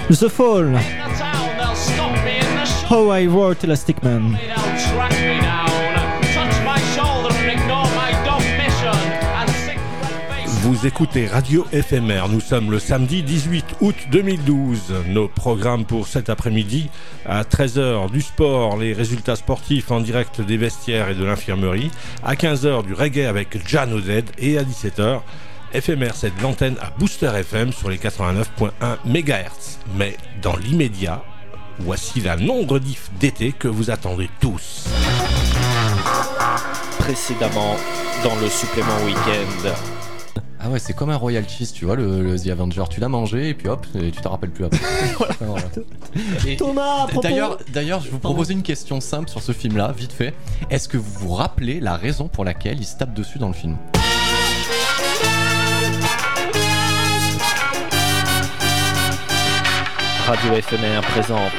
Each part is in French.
The Fall. How I Wrote Elastic Man. Vous écoutez Radio FMR, nous sommes le samedi 18 août 2012. Nos programmes pour cet après-midi, à 13h du sport, les résultats sportifs en direct des vestiaires et de l'infirmerie, à 15h du reggae avec Jan Oded et à 17h, FMR cède l'antenne à Booster FM sur les 89.1 MHz. Mais dans l'immédiat, voici la non-rediff d'été que vous attendez tous. Précédemment, dans le supplément week-end. Ah ouais, c'est comme un Royal Cheese, tu vois, le The Avenger, tu l'as mangé et puis hop, et tu t'en rappelles plus après. Voilà. Et Thomas, d'ailleurs, je vous propose une question simple sur ce film-là, vite fait. Est-ce que vous vous rappelez la raison pour laquelle il se tape dessus dans le film ? Radio FMR présente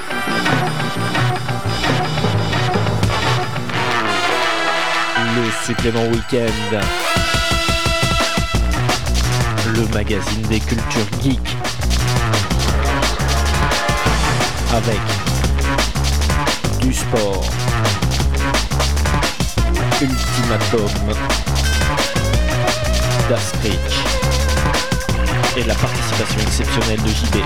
le supplément week-end, le magazine des cultures geeks, avec du sport, Ultimatum, d'Astrich et la participation exceptionnelle de JB.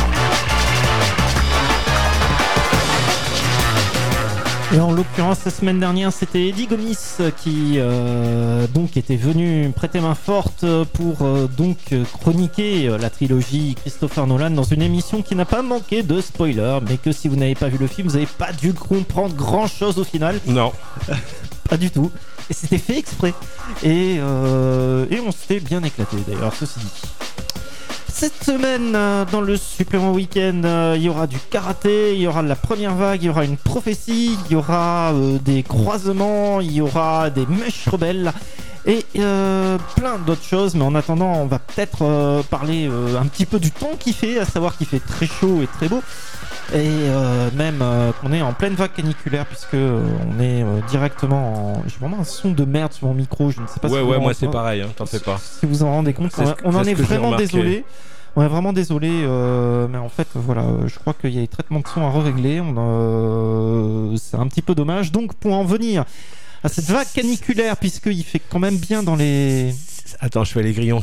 Et en l'occurrence, la semaine dernière, c'était Eddie Gomis qui donc était venu prêter main forte pour chroniquer la trilogie Christopher Nolan dans une émission qui n'a pas manqué de spoilers, mais que si vous n'avez pas vu le film, vous n'avez pas dû comprendre grand chose au final. Non. Pas du tout. Et c'était fait exprès. Et on s'était bien éclaté d'ailleurs, ceci dit. Cette semaine, dans le supplément week-end, il y aura du karaté, il y aura de la première vague, il y aura une prophétie, il y aura des croisements, il y aura des mèches rebelles et plein d'autres choses. Mais en attendant, on va peut-être parler un petit peu du temps qu'il fait, à savoir qu'il fait très chaud et très beau. Et même qu'on est en pleine vague caniculaire, puisque on est directement en... J'ai vraiment un son de merde sur mon micro, je ne sais pas si vous moi c'est pareil, hein, t'en fais pas. Si vous en rendez compte, on en est vraiment désolé. On est vraiment désolé, mais en fait, voilà, je crois qu'il y a des traitements de son à régler. C'est un petit peu dommage. Donc, pour en venir à cette vague caniculaire, puisqu'il fait quand même bien dans les... Attends, je fais les grillons.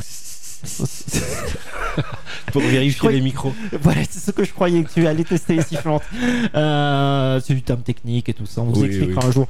Pour vérifier les micros. Voilà, c'est ce que je croyais, que tu allais tester les sifflantes. C'est du terme technique et tout ça, on vous expliquera un jour.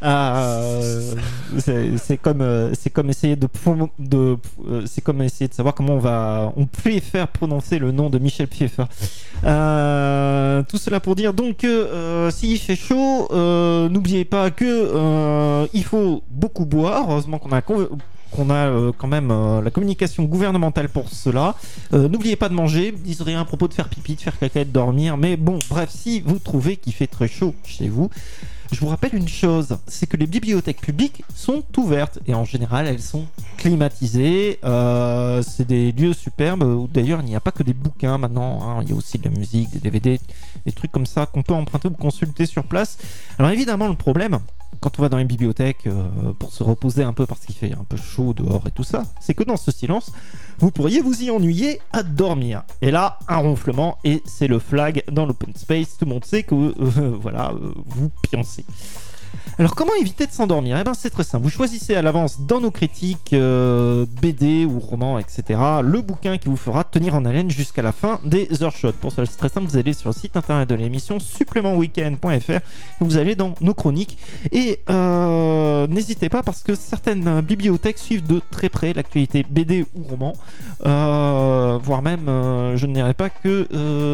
C'est comme essayer c'est comme essayer de savoir comment on peut faire prononcer le nom de Michel Pfeiffer. Tout cela pour dire donc que s'il fait chaud, n'oubliez pas que il faut beaucoup boire. Heureusement qu'on a quand même la communication gouvernementale pour cela. N'oubliez pas de manger, disent rien à propos de faire pipi, de faire caca et de dormir. Mais bon, bref, si vous trouvez qu'il fait très chaud chez vous, je vous rappelle une chose, c'est que les bibliothèques publiques sont ouvertes et en général elles sont climatisées. C'est des lieux superbes où d'ailleurs il n'y a pas que des bouquins maintenant, hein. Il y a aussi de la musique, des DVD, des trucs comme ça qu'on peut emprunter ou consulter sur place. Alors évidemment le problème, quand on va dans les bibliothèques pour se reposer un peu parce qu'il fait un peu chaud dehors et tout ça, c'est que dans ce silence, vous pourriez vous y ennuyer à dormir. Et là, un ronflement et c'est le flag dans l'open space. Tout le monde sait que vous pioncez. Alors comment éviter de s'endormir ? Eh ben c'est très simple, vous choisissez à l'avance dans nos critiques BD ou romans, etc. le bouquin qui vous fera tenir en haleine jusqu'à la fin des heures chaudes. Pour cela c'est très simple, vous allez sur le site internet de l'émission supplémentweekend.fr et vous allez dans nos chroniques et n'hésitez pas parce que certaines bibliothèques suivent de très près l'actualité BD ou roman, voire même je ne dirais pas que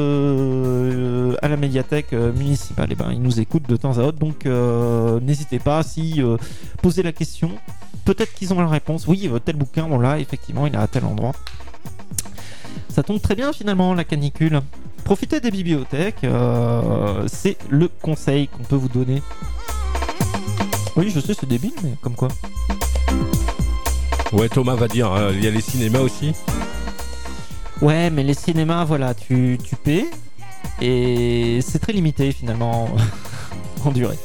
à la médiathèque municipale, ils nous écoutent de temps à autre, donc n'hésitez pas, si posez la question, peut-être qu'ils ont la réponse. Oui, tel bouquin, on l'a, effectivement, il est à tel endroit. Ça tombe très bien finalement, la canicule. Profitez des bibliothèques, c'est le conseil qu'on peut vous donner. Oui, je sais, c'est débile, mais comme quoi. Ouais, Thomas va dire, il y a les cinémas aussi. Ouais, mais les cinémas, voilà, tu paies et c'est très limité finalement en durée.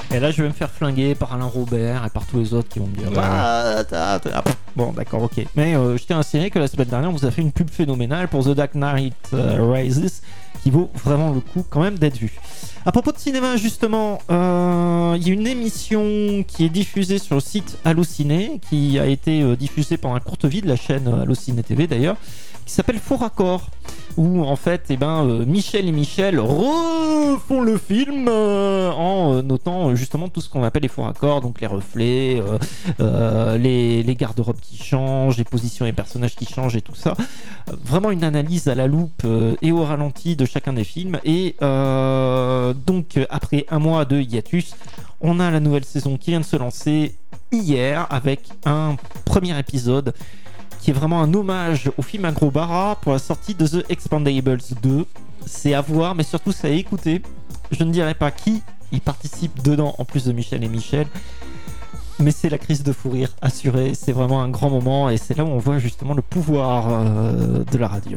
Et là, je vais me faire flinguer par Alain Robert et par tous les autres qui vont me dire bon, d'accord, ok. Mais je tiens à signaler que la semaine dernière, on vous a fait une pub phénoménale pour The Dark Knight Rises qui vaut vraiment le coup quand même d'être vue. À propos de cinéma, justement, il y a une émission qui est diffusée sur le site Allociné, qui a été diffusée pendant la courte vie de la chaîne Allociné TV d'ailleurs, qui s'appelle Faux Raccord, où en fait, Michel et Michel refont le film en notant justement tout ce qu'on appelle les faux raccords, donc les reflets, les garde-robes qui changent, les positions des personnages qui changent et tout ça. Vraiment une analyse à la loupe et au ralenti de chacun des films. Et donc après un mois de hiatus, on a la nouvelle saison qui vient de se lancer hier avec un premier épisode qui est vraiment un hommage au film Agrobara pour la sortie de The Expendables 2. C'est à voir, mais surtout c'est à écouter. Je ne dirai pas qui y participe dedans, en plus de Michel et Michel. Mais c'est la crise de fou rire assurée. C'est vraiment un grand moment et c'est là où on voit justement le pouvoir de la radio.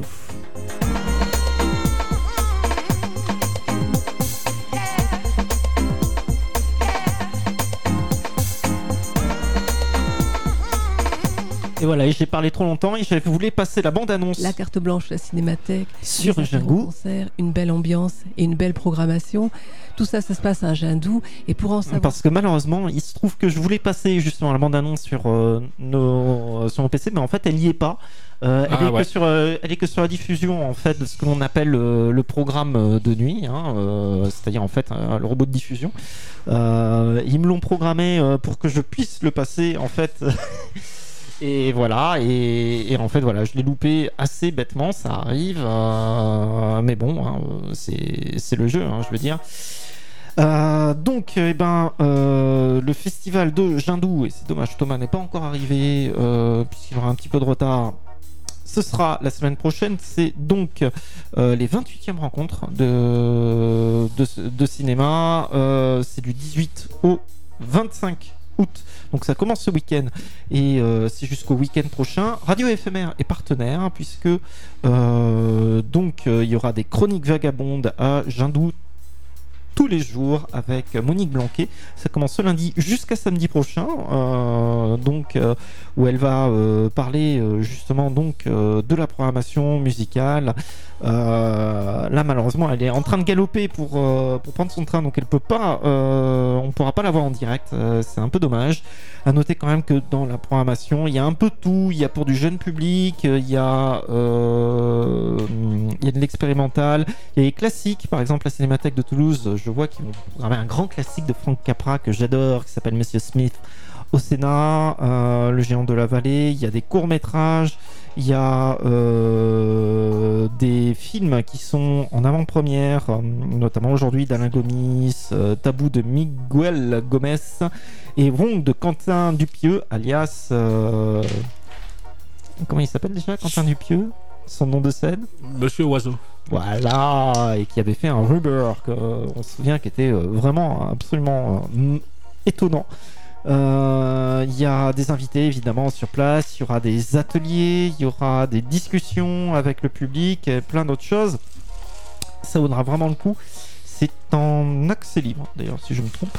Et voilà, et j'ai parlé trop longtemps et je voulais passer la bande-annonce. La carte blanche, la cinémathèque, sur Jingou. Concert, une belle ambiance et une belle programmation. Tout ça, ça se passe à Jindou. Et pour en savoir... Parce que malheureusement, il se trouve que je voulais passer justement la bande-annonce sur nos PC, mais en fait, elle n'y est pas. Elle est que sur la diffusion en fait de ce que l'on appelle le programme de nuit, c'est-à-dire en fait le robot de diffusion. Ils me l'ont programmé pour que je puisse le passer en fait. Et voilà, et en fait voilà, je l'ai loupé assez bêtement, ça arrive, mais bon, c'est le jeu, je veux dire. Donc, le festival de Jindou, et c'est dommage, Thomas n'est pas encore arrivé, puisqu'il aura un petit peu de retard. Ce sera la semaine prochaine, c'est donc les 28e rencontres de cinéma, c'est du 18 au 25 août, donc ça commence ce week-end et c'est jusqu'au week-end prochain. Radio Éphémère est partenaire puisque il y aura des chroniques vagabondes à Jindou tous les jours avec Monique Blanquet. Ça commence ce lundi jusqu'à samedi prochain, où elle va parler justement de la programmation musicale. Là malheureusement elle est en train de galoper pour prendre son train, donc elle peut pas, on pourra pas la voir en direct, c'est un peu dommage. À noter quand même que dans la programmation il y a un peu de tout, il y a pour du jeune public, il y a de l'expérimental, il y a les classiques, par exemple la Cinémathèque de Toulouse, je vois qu'ils vont programmer un grand classique de Frank Capra que j'adore, qui s'appelle Monsieur Smith au Sénat, Le Géant de la Vallée. Il y a des courts-métrages, il y a des films qui sont en avant-première, notamment aujourd'hui d'Alain Gomis, Tabou de Miguel Gomez et Wrong de Quentin Dupieux, alias... comment il s'appelle déjà, Quentin Dupieux? Son nom de scène? Monsieur Oiseau. Voilà, et qui avait fait un Rubber, on se souvient, qui était vraiment absolument étonnant. Il y a des invités évidemment sur place, il y aura des ateliers, il y aura des discussions avec le public, et plein d'autres choses. Ça vaudra vraiment le coup. C'est en accès libre d'ailleurs, si je me trompe.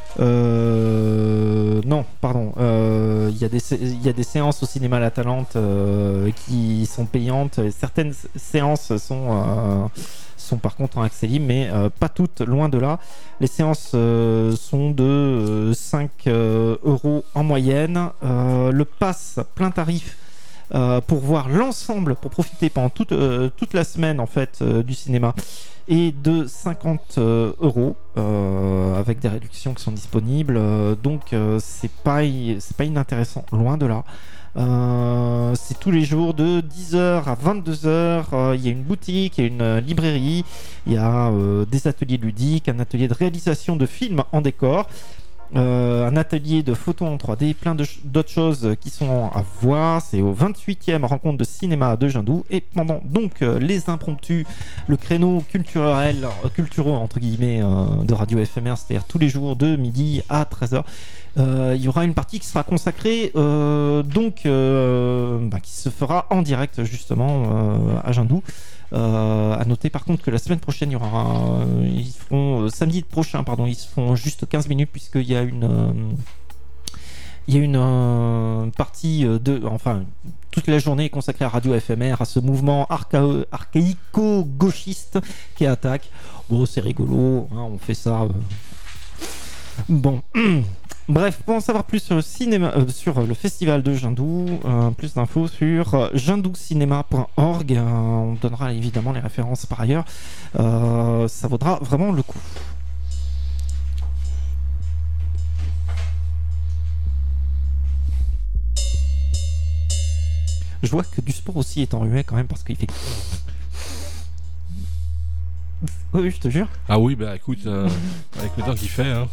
Non, pardon. Il y a des séances au cinéma La Talente qui sont payantes. Certaines séances sont par contre en accès libre, mais pas toutes, loin de là. Les séances sont de 5 € en moyenne. Le pass plein tarif pour voir l'ensemble, pour profiter pendant toute la semaine en fait du cinéma, est de 50 € avec des réductions qui sont disponibles. Donc c'est pas inintéressant, loin de là. C'est tous les jours de 10h à 22h. Il y a une boutique, il y a une librairie, il y a des ateliers ludiques, un atelier de réalisation de films en décor, un atelier de photos en 3D, plein d'autres choses qui sont à voir. C'est au 28e rencontre de cinéma de Jindou. Et pendant donc les impromptus, le créneau culturel entre guillemets de Radio Éphémère, c'est-à-dire tous les jours de midi à 13h, il y aura une partie qui sera consacrée qui se fera en direct justement à Jindou. À noter par contre que la semaine prochaine, ils feront samedi prochain, pardon, ils se font juste 15 minutes puisqu'il y a une partie toute la journée est consacrée à Radio FMR, à ce mouvement archaïco-gauchiste qui attaque. Bon, c'est rigolo, hein, on fait ça. Bon. Bref, pour en savoir plus sur le festival de Jindou, plus d'infos sur jindoucinema.org. On donnera évidemment les références par ailleurs. Ça vaudra vraiment le coup. Je vois que du sport aussi est enrhumé quand même parce qu'il fait... Oui, je te jure. Ah oui, bah écoute, avec le temps qu'il fait... Hein.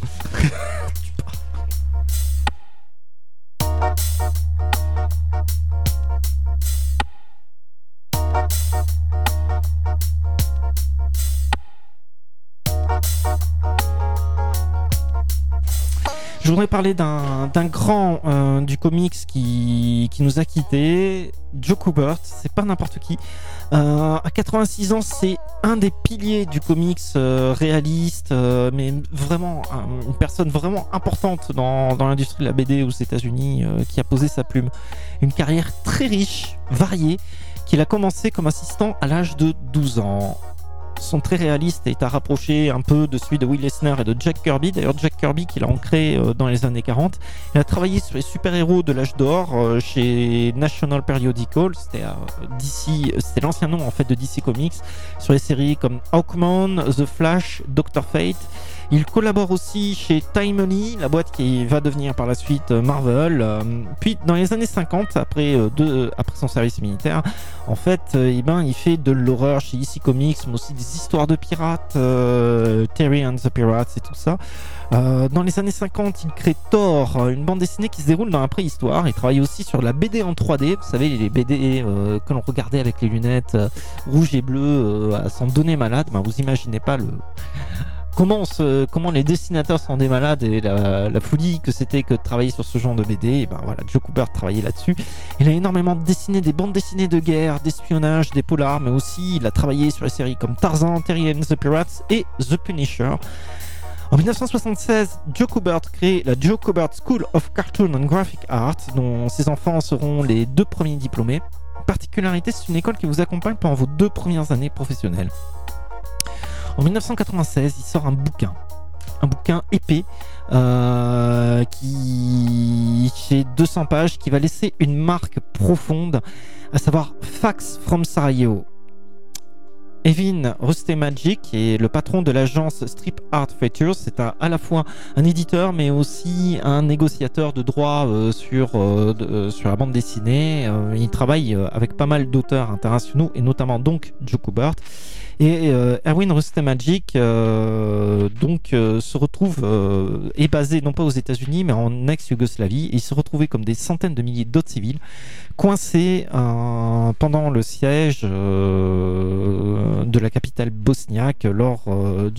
Je voudrais parler d'un grand du comics qui nous a quittés, Joe Kubert. C'est pas n'importe qui. À 86 ans, c'est un des piliers du comics réaliste, mais vraiment une personne vraiment importante dans l'industrie de la BD aux États-Unis, qui a posé sa plume. Une carrière très riche, variée, qu'il a commencé comme assistant à l'âge de 12 ans. Son trait réaliste est à rapprocher un peu de celui de Will Eisner et de Jack Kirby. D'ailleurs, Jack Kirby qu'il a ancré dans les années 40. Il a travaillé sur les super-héros de l'âge d'or chez National Periodical. C'était DC, c'était l'ancien nom en fait de DC Comics, sur les séries comme Hawkman, The Flash, Dr. Fate. Il collabore aussi chez Timely, la boîte qui va devenir par la suite Marvel. Puis dans les années 50, après son service militaire, en fait, il fait de l'horreur chez DC Comics, mais aussi des histoires de pirates, Terry and the Pirates et tout ça. Dans les années 50, il crée Thor, une bande dessinée qui se déroule dans la préhistoire. Il travaille aussi sur la BD en 3D, vous savez, les BD que l'on regardait avec les lunettes rouges et bleues à s'en donner malade. Ben, vous imaginez pas comment les dessinateurs s'en rendaient malades et la folie que c'était que de travailler sur ce genre de BD. Et ben voilà, Joe Kubert travaillait là-dessus. Il a énormément dessiné des bandes dessinées de guerre, d'espionnage, des polars, mais aussi il a travaillé sur les séries comme Tarzan, Terry and the Pirates et The Punisher. En 1976, Joe Kubert crée la Joe Kubert School of Cartoon and Graphic Art, dont ses enfants seront les 2 premiers diplômés. Particularité, c'est une école qui vous accompagne pendant vos 2 premières années professionnelles. En 1996, il sort un bouquin épais qui fait 200 pages, qui va laisser une marque profonde, à savoir Fax from Sarajevo. Evin Rustemagic est le patron de l'agence Strip Art Features. C'est à la fois un éditeur mais aussi un négociateur de droits sur la bande dessinée. Il travaille avec pas mal d'auteurs internationaux et notamment donc Joe Kubert. Et Erwin Rustemagic se retrouve est basé non pas aux États-Unis mais en ex-Yougoslavie, et il se retrouvait comme des centaines de milliers d'autres civils coincés pendant le siège de la capitale bosniaque en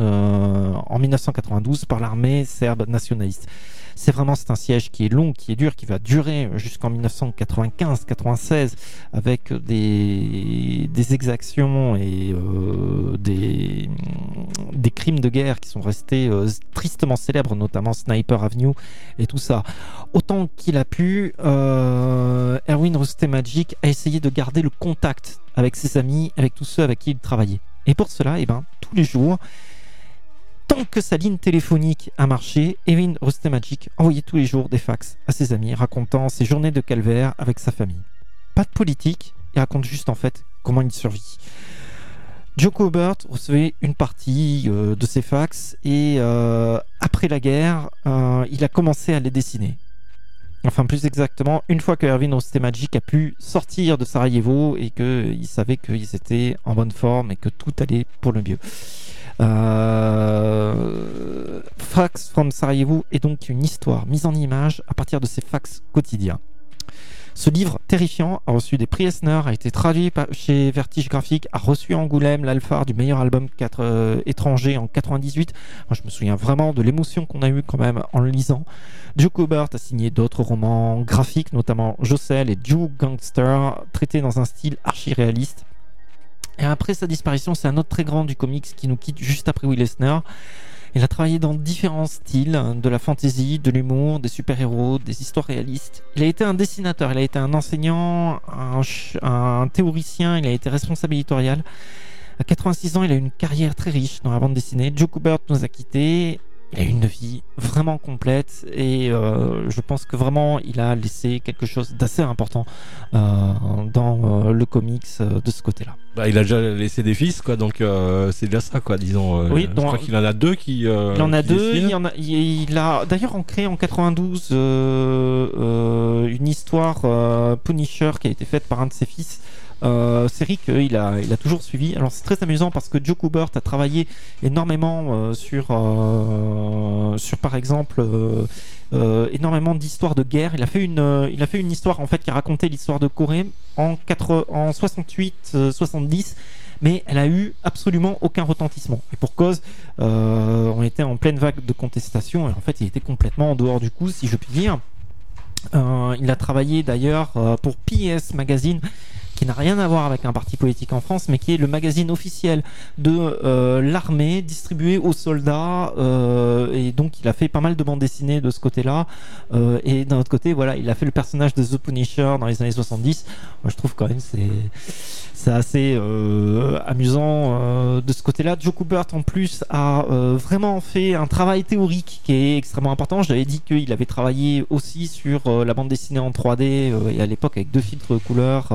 1992 par l'armée serbe nationaliste. C'est un siège qui est long, qui est dur, qui va durer jusqu'en 1995-96 avec des exactions et des crimes de guerre qui sont restés tristement célèbres, notamment Sniper Avenue et tout ça. Autant qu'il a pu, Erwin Rustemagic a essayé de garder le contact avec ses amis, avec tous ceux avec qui il travaillait. Et pour cela, tous les jours, tant que sa ligne téléphonique a marché, Erwin Rustemagic envoyait tous les jours des fax à ses amis racontant ses journées de calvaire avec sa famille. Pas de politique, il raconte juste en fait comment il survit. Joe Kubert recevait une partie de ses fax et après la guerre, il a commencé à les dessiner. Enfin, plus exactement, une fois que Erwin Rustemagic a pu sortir de Sarajevo et qu'il savait qu'ils étaient en bonne forme et que tout allait pour le mieux. Fax from Sarajevo est donc une histoire mise en image à partir de ses fax quotidiens. Ce livre terrifiant a reçu des prix Eisner, a été traduit chez Vertige Graphique, a reçu à Angoulême l'Alphard du meilleur album étranger en 98. Moi, je me souviens vraiment de l'émotion qu'on a eue quand même en le lisant. Joe Kubert a signé d'autres romans graphiques, notamment Jocel et Joe Gangster, traités dans un style archi-réaliste. Et après sa disparition, c'est un autre très grand du comics qui nous quitte juste après Will Eisner. Il a travaillé dans différents styles, de la fantasy, de l'humour, des super-héros, des histoires réalistes. Il a été un dessinateur, il a été un enseignant, un théoricien, il a été responsable éditorial. À 86 ans, il a eu une carrière très riche dans la bande dessinée. Joe Kubert nous a quittés. Il a eu une vie vraiment complète et je pense que vraiment il a laissé quelque chose d'assez important dans le comics de ce côté-là. Bah, il a déjà laissé des fils, quoi, donc c'est déjà ça, quoi, disons. Oui, je crois qu'il en a deux qui. Il en a qui deux. dessinent. Il a d'ailleurs créé en 92 une histoire Punisher qui a été faite par un de ses fils. Série qu'il a toujours suivi. Alors c'est très amusant parce que Joe Kubert a travaillé énormément sur par exemple énormément d'histoires de guerre. Il a fait une histoire en fait qui a raconté l'histoire de Corée en 68-70. Mais elle a eu absolument aucun retentissement. Et pour cause, on était en pleine vague de contestation et en fait il était complètement en dehors du coup, si je puis dire. Il a travaillé d'ailleurs pour PS Magazine, qui n'a rien à voir avec un parti politique en France, mais qui est le magazine officiel de l'armée distribué aux soldats. Et donc, il a fait pas mal de bandes dessinées de ce côté-là. Et d'un autre côté, voilà, il a fait le personnage de The Punisher dans les années 70. Moi, je trouve quand même c'est assez amusant de ce côté-là. Joe Kubert, en plus, a vraiment fait un travail théorique qui est extrêmement important. J'avais dit qu'il avait travaillé aussi sur la bande dessinée en 3D et à l'époque avec 2 filtres couleurs.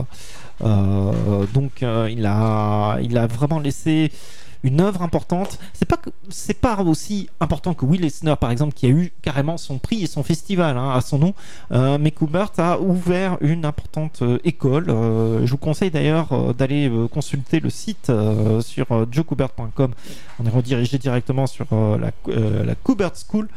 Donc il a vraiment laissé une œuvre importante. C'est pas aussi important que Will Eisner par exemple, qui a eu carrément son prix et son festival à son nom, mais Kubert a ouvert une importante école. Je vous conseille d'ailleurs d'aller consulter le site sur joekubert.com. On est redirigé directement sur la Kubert School,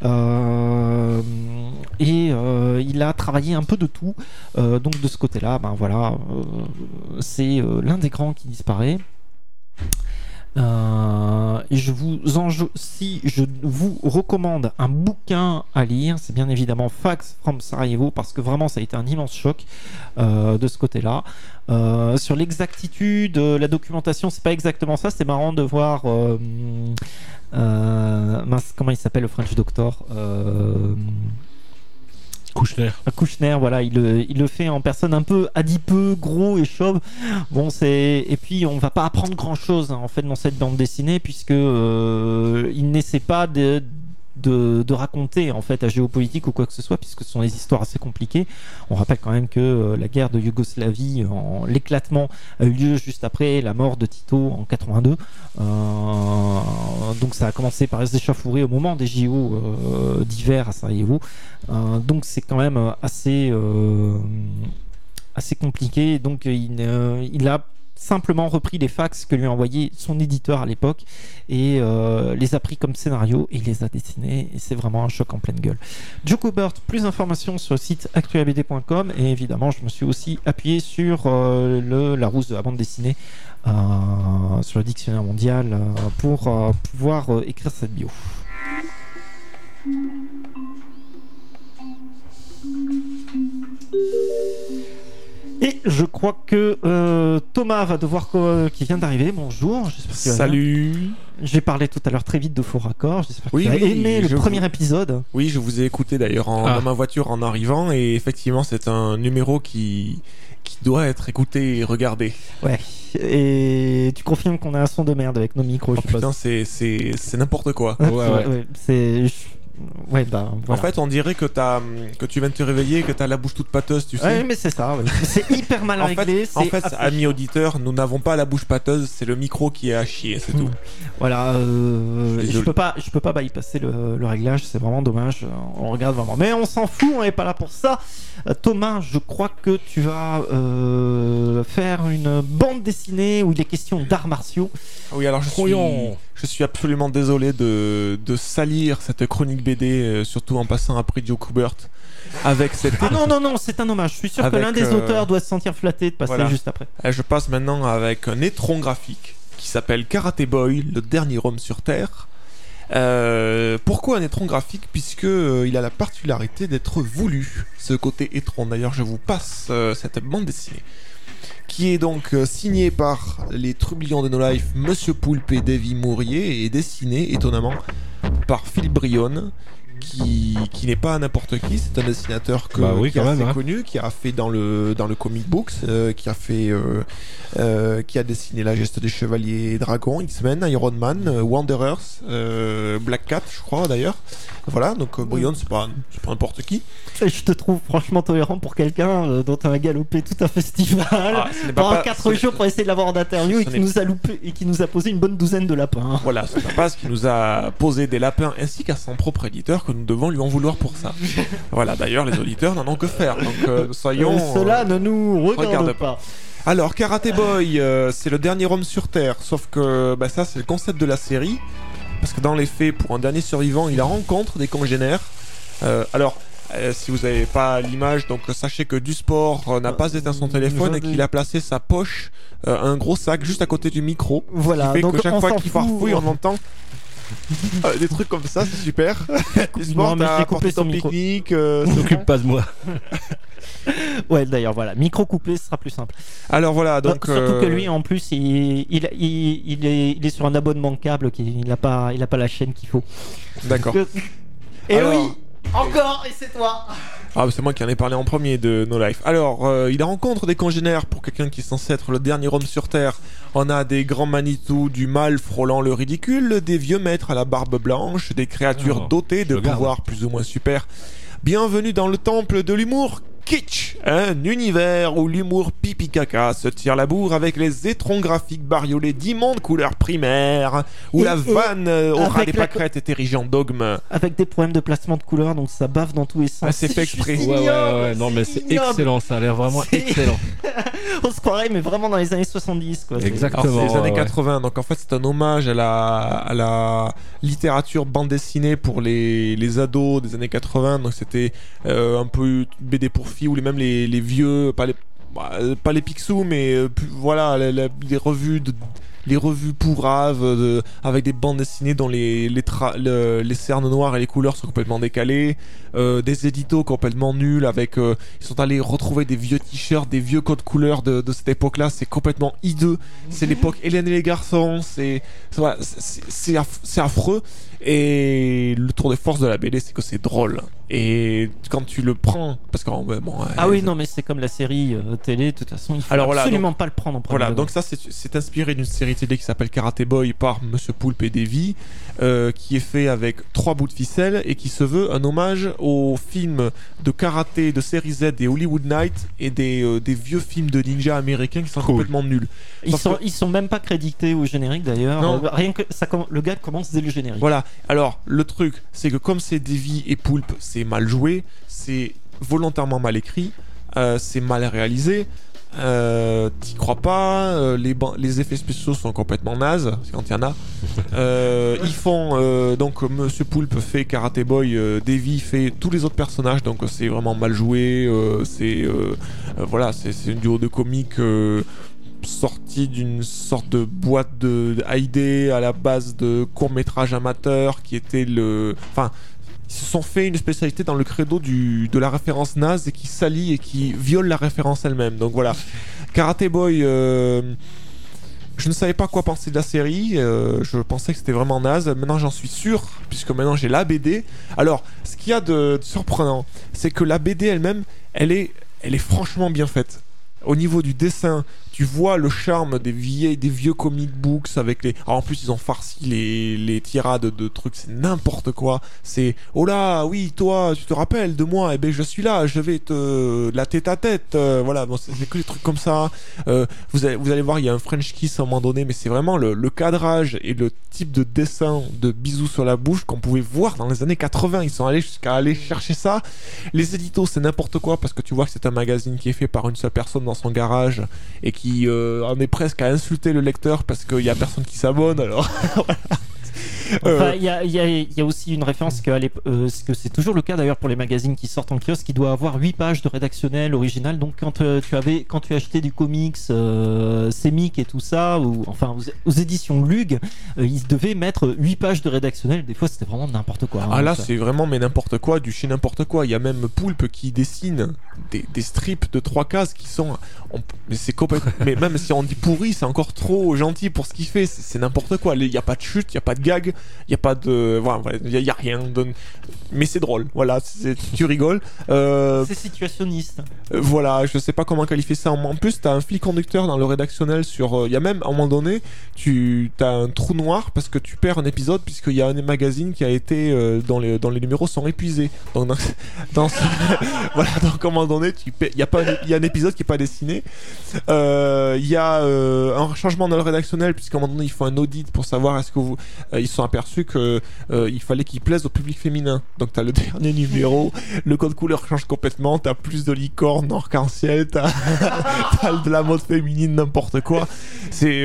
et il a travaillé un peu de tout, donc de ce côté là c'est l'un des grands qui disparaît. Et si je vous recommande un bouquin à lire, c'est bien évidemment Facts from Sarajevo, parce que vraiment ça a été un immense choc de ce côté-là. Sur l'exactitude, la documentation, c'est pas exactement ça. C'est marrant de voir comment il s'appelle le French Doctor, Kouchner, voilà, il le fait en personne un peu adipeux, gros et chauve. Bon, et puis on va pas apprendre grand chose en fait dans cette bande dessinée, puisque il n'essaie pas de raconter en fait la géopolitique ou quoi que ce soit, puisque ce sont des histoires assez compliquées. On rappelle quand même que la guerre de Yougoslavie, l'éclatement a eu lieu juste après la mort de Tito en 82. Donc ça a commencé par les échauffourées au moment des JO d'hiver à Sarajevo. Donc c'est quand même assez compliqué. Donc il a simplement repris les fax que lui a envoyé son éditeur à l'époque et les a pris comme scénario et il les a dessinés, et c'est vraiment un choc en pleine gueule. Joe Kubert, plus d'informations sur le site actualabd.com, et évidemment je me suis aussi appuyé sur le Larousse de la bande dessinée, sur le dictionnaire mondial, pour pouvoir écrire cette bio. Et je crois que Thomas va devoir qui vient d'arriver. Bonjour, j'espère que tu vas bien. Salut. J'ai parlé tout à l'heure très vite de Faux Raccords. J'espère que tu as aimé le premier épisode. Oui, je vous ai écouté d'ailleurs dans ma voiture en arrivant, et effectivement c'est un numéro qui doit être écouté et regardé. Ouais. Et tu confirmes qu'on a un son de merde avec nos micros. Oh putain, c'est n'importe quoi. Ouais. Ouais, bah, voilà. En fait, on dirait que tu viens de te réveiller et que t'as la bouche toute pâteuse, tu sais. Ouais, mais c'est ça. Ouais. C'est hyper mal réglé. En fait, amis auditeurs, nous n'avons pas la bouche pâteuse, c'est le micro qui est à chier, c'est tout. Voilà. Je peux pas bypasser le réglage, c'est vraiment dommage. On regarde vraiment, mais on s'en fout, on n'est pas là pour ça. Thomas, je crois que tu vas faire une bande dessinée où il est question d'arts martiaux. Oui, alors je suis absolument désolé de salir cette chronique BD, surtout en passant après Joe Kubert. Avec cette... Ah non, c'est un hommage. Je suis sûr que l'un des auteurs doit se sentir flatté de passer juste après. Je passe maintenant avec un étron graphique qui s'appelle Karate Boy, le dernier homme sur Terre. Pourquoi un étron graphique? Puisque il a la particularité d'être voulu, ce côté étron. D'ailleurs, je vous passe cette bande dessinée qui est donc signé par les trublions de No Life, Monsieur Poulpe et Davy Mourier, et dessiné, étonnamment, par Philippe Brion, qui n'est pas n'importe qui. C'est un dessinateur qui est assez connu, qui a fait dans le comic books, qui a dessiné La Geste des Chevaliers Dragons, X-Men, Iron Man, Wanderers, Black Cat, je crois d'ailleurs. Voilà, donc Brion, c'est pas n'importe qui. Je te trouve franchement tolérant pour quelqu'un dont tu as galopé tout un festival pendant 4 jours pour essayer de l'avoir en interview et qui nous a loupé et qui nous a posé une bonne douzaine de lapins. Voilà, c'est Papaz qui nous a posé des lapins ainsi qu'à son propre éditeur, que nous devons lui en vouloir pour ça. Voilà, d'ailleurs, les auditeurs n'en ont que faire. Donc soyons. Cela ne nous regarde pas. Alors, Karate Boy, c'est le dernier homme sur Terre, sauf que ça, c'est le concept de la série. Parce que dans les faits, pour un dernier survivant, il rencontre des congénères. Si vous n'avez pas l'image, donc sachez que Dusport n'a pas éteint son téléphone et qu'il a placé sa poche, un gros sac juste à côté du micro. Voilà, ce qui fait donc que chaque fois qu'il farfouille, on entend des trucs comme ça, c'est super. Dusport, t'as apporté ton pique-nique. S'occupe pas de moi. Ouais, d'ailleurs, voilà, micro coupé, ce sera plus simple. Alors voilà, donc surtout que lui, en plus, il est sur un abonnement câble, il n'a pas la chaîne qu'il faut. D'accord. Et alors... oui, encore, et c'est toi. Ah, c'est moi qui en ai parlé en premier de No Life. Alors, il rencontre des congénères pour quelqu'un qui est censé être le dernier homme sur Terre. On a des grands Manitou du mal frôlant le ridicule, des vieux maîtres à la barbe blanche, des créatures dotées de pouvoirs plus ou moins super. Bienvenue dans le temple de l'humour kitsch, un univers où l'humour pipi caca se tire la bourre avec les étrons graphiques bariolés d'immondes couleurs primaires, où la vanne aura des pâquerettes est érigée en dogme. Avec des problèmes de placement de couleurs, donc ça bave dans tous les sens. Ah, c'est fait exprès. Ouais, non mais c'est excellent, ça a l'air vraiment excellent. On se croirait, mais vraiment dans les années 70, quoi. Exactement. Alors, c'est les années 80, donc en fait c'est un hommage à la littérature bande dessinée pour les ados des années 80, donc c'était un peu BD pour filles, ou même les vieux, pas les Picsou, mais voilà, les revues pourraves avec des bandes dessinées dont les cernes noires et les couleurs sont complètement décalées, des éditos complètement nuls avec ils sont allés retrouver des vieux t-shirts, des vieux codes couleurs de cette époque-là. C'est complètement hideux. C'est l'époque Hélène et les garçons. C'est affreux. Et le tour de force de la BD, c'est que c'est drôle. Et quand tu le prends, parce que oui, non, mais c'est comme la série télé. De toute façon, il faut absolument pas le prendre en premier. Voilà, donc ça, c'est inspiré d'une série télé qui s'appelle Karate Boy par Monsieur Poulpe et Davy, qui est fait avec 3 bouts de ficelle et qui se veut un hommage aux films de karaté de série Z des Hollywood Nights et des vieux films de ninja américains qui sont complètement nuls. Ils sont même pas crédités au générique d'ailleurs. Rien que ça, le gars commence dès le générique. Voilà. Alors le truc, c'est que comme c'est Davy et Poulpe, c'est mal joué, c'est volontairement mal écrit, c'est mal réalisé. T'y crois pas, les effets spéciaux sont complètement nazes, c'est quand il y en a. Ils font donc Monsieur Poulpe fait Karate Boy, Davy fait tous les autres personnages, donc c'est vraiment mal joué. Voilà, c'est une duo de comiques sorti d'une sorte de boîte de ID à la base de court-métrage amateur qui était ils se sont fait une spécialité dans le credo de la référence naze et qui salit et qui viole la référence elle-même. Donc voilà, Karate Boy, je ne savais pas quoi penser de la série, je pensais que c'était vraiment naze. Maintenant j'en suis sûr, puisque maintenant j'ai la BD. Alors, ce qu'il y a de surprenant, c'est que la BD elle-même, elle est franchement bien faite. Au niveau du dessin, tu vois le charme des vieux comic books avec les... Alors en plus ils ont farci les tirades de trucs, c'est n'importe quoi. C'est oh là, oui toi tu te rappelles de moi, eh ben je suis là, je vais te la tête à tête. Voilà, bon, c'est que des trucs comme ça. Vous allez voir, il y a un French kiss à un moment donné, mais c'est vraiment le cadrage et le type de dessin de bisous sur la bouche qu'on pouvait voir dans les années 80. Ils sont allés jusqu'à aller chercher ça. Les éditos c'est n'importe quoi parce que tu vois que c'est un magazine qui est fait par une seule personne dans son garage et qui en est presque à insulter le lecteur parce qu'il y a personne qui s'abonne. Alors voilà. Enfin, il y a aussi une référence que c'est toujours le cas d'ailleurs pour les magazines qui sortent en kiosque, qui doit avoir 8 pages de rédactionnel original. Donc quand tu achetais du comics Semic et tout ça, ou enfin aux éditions Lug, ils devaient mettre 8 pages de rédactionnel. Des fois c'était vraiment n'importe quoi. Ah là c'est vraiment mais n'importe quoi, du chez n'importe quoi. Il y a même Poulpe qui dessine des strips de 3 cases qui sont mais c'est complètement mais même si on dit pourri, c'est encore trop gentil pour ce qu'il fait. C'est n'importe quoi. Il y a pas de chute, il y a pas de gag, il y a pas de voilà, il y a rien mais c'est drôle. Voilà, tu rigoles. C'est situationniste. Voilà, je sais pas comment qualifier ça. En plus, t'as un fil conducteur dans le rédactionnel sur. Il y a même, à un moment donné, t'as un trou noir parce que tu perds un épisode puisqu'il y a un magazine qui a été dans les numéros sont épuisés. Donc voilà, donc à un moment donné, il y a un épisode qui est pas dessiné. Il y a un changement dans le rédactionnel puisqu'à un moment donné, il faut un audit pour savoir est-ce que ils se sont aperçus que il fallait qu'ils plaisent au public féminin. Donc t'as le dernier numéro, le code couleur change complètement, t'as plus de licorne arc-en-ciel, t'as de la mode féminine, n'importe quoi. C'est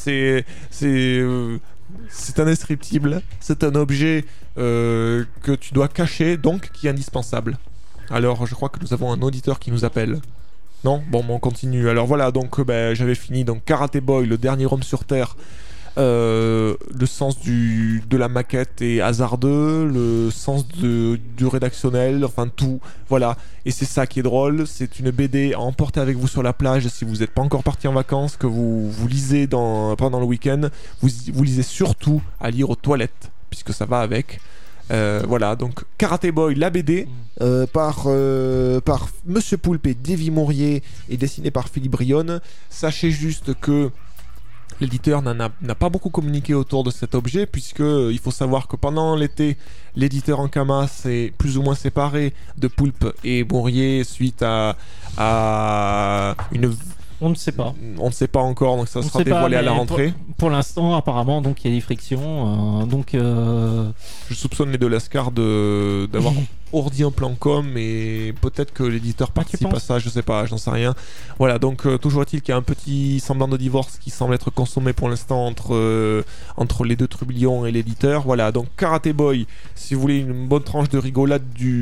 indescriptible, c'est un objet que tu dois cacher, donc qui est indispensable. Alors je crois que nous avons un auditeur qui nous appelle. Non ? Bon, on continue. Alors voilà, donc j'avais fini. Donc Karate Boy, le dernier homme sur Terre. Le sens de la maquette est hasardeux, le sens du rédactionnel, enfin tout, voilà. Et c'est ça qui est drôle, c'est une BD à emporter avec vous sur la plage si vous n'êtes pas encore parti en vacances, que vous lisez pendant le week-end, vous lisez surtout à lire aux toilettes, puisque ça va avec. Voilà, donc Karate Boy, la BD par Monsieur Poulpe et Davy Mourier et dessiné par Philippe Brionne. Sachez juste que l'éditeur n'a pas beaucoup communiqué autour de cet objet, puisque il faut savoir que pendant l'été, l'éditeur Ankama s'est plus ou moins séparé de Poulpe et Mourier suite à une... On ne sait pas. On ne sait pas encore, donc ça sera dévoilé à la rentrée. Pour l'instant, apparemment, donc il y a des frictions. Je soupçonne les deux Lascar d'avoir ourdi un plan com, et peut-être que l'éditeur participe à ça, je sais pas, j'en sais rien. Voilà, donc toujours est-il qu'il y a un petit semblant de divorce qui semble être consommé pour l'instant entre les deux trublions et l'éditeur. Voilà, donc Karate Boy, si vous voulez une bonne tranche de rigolade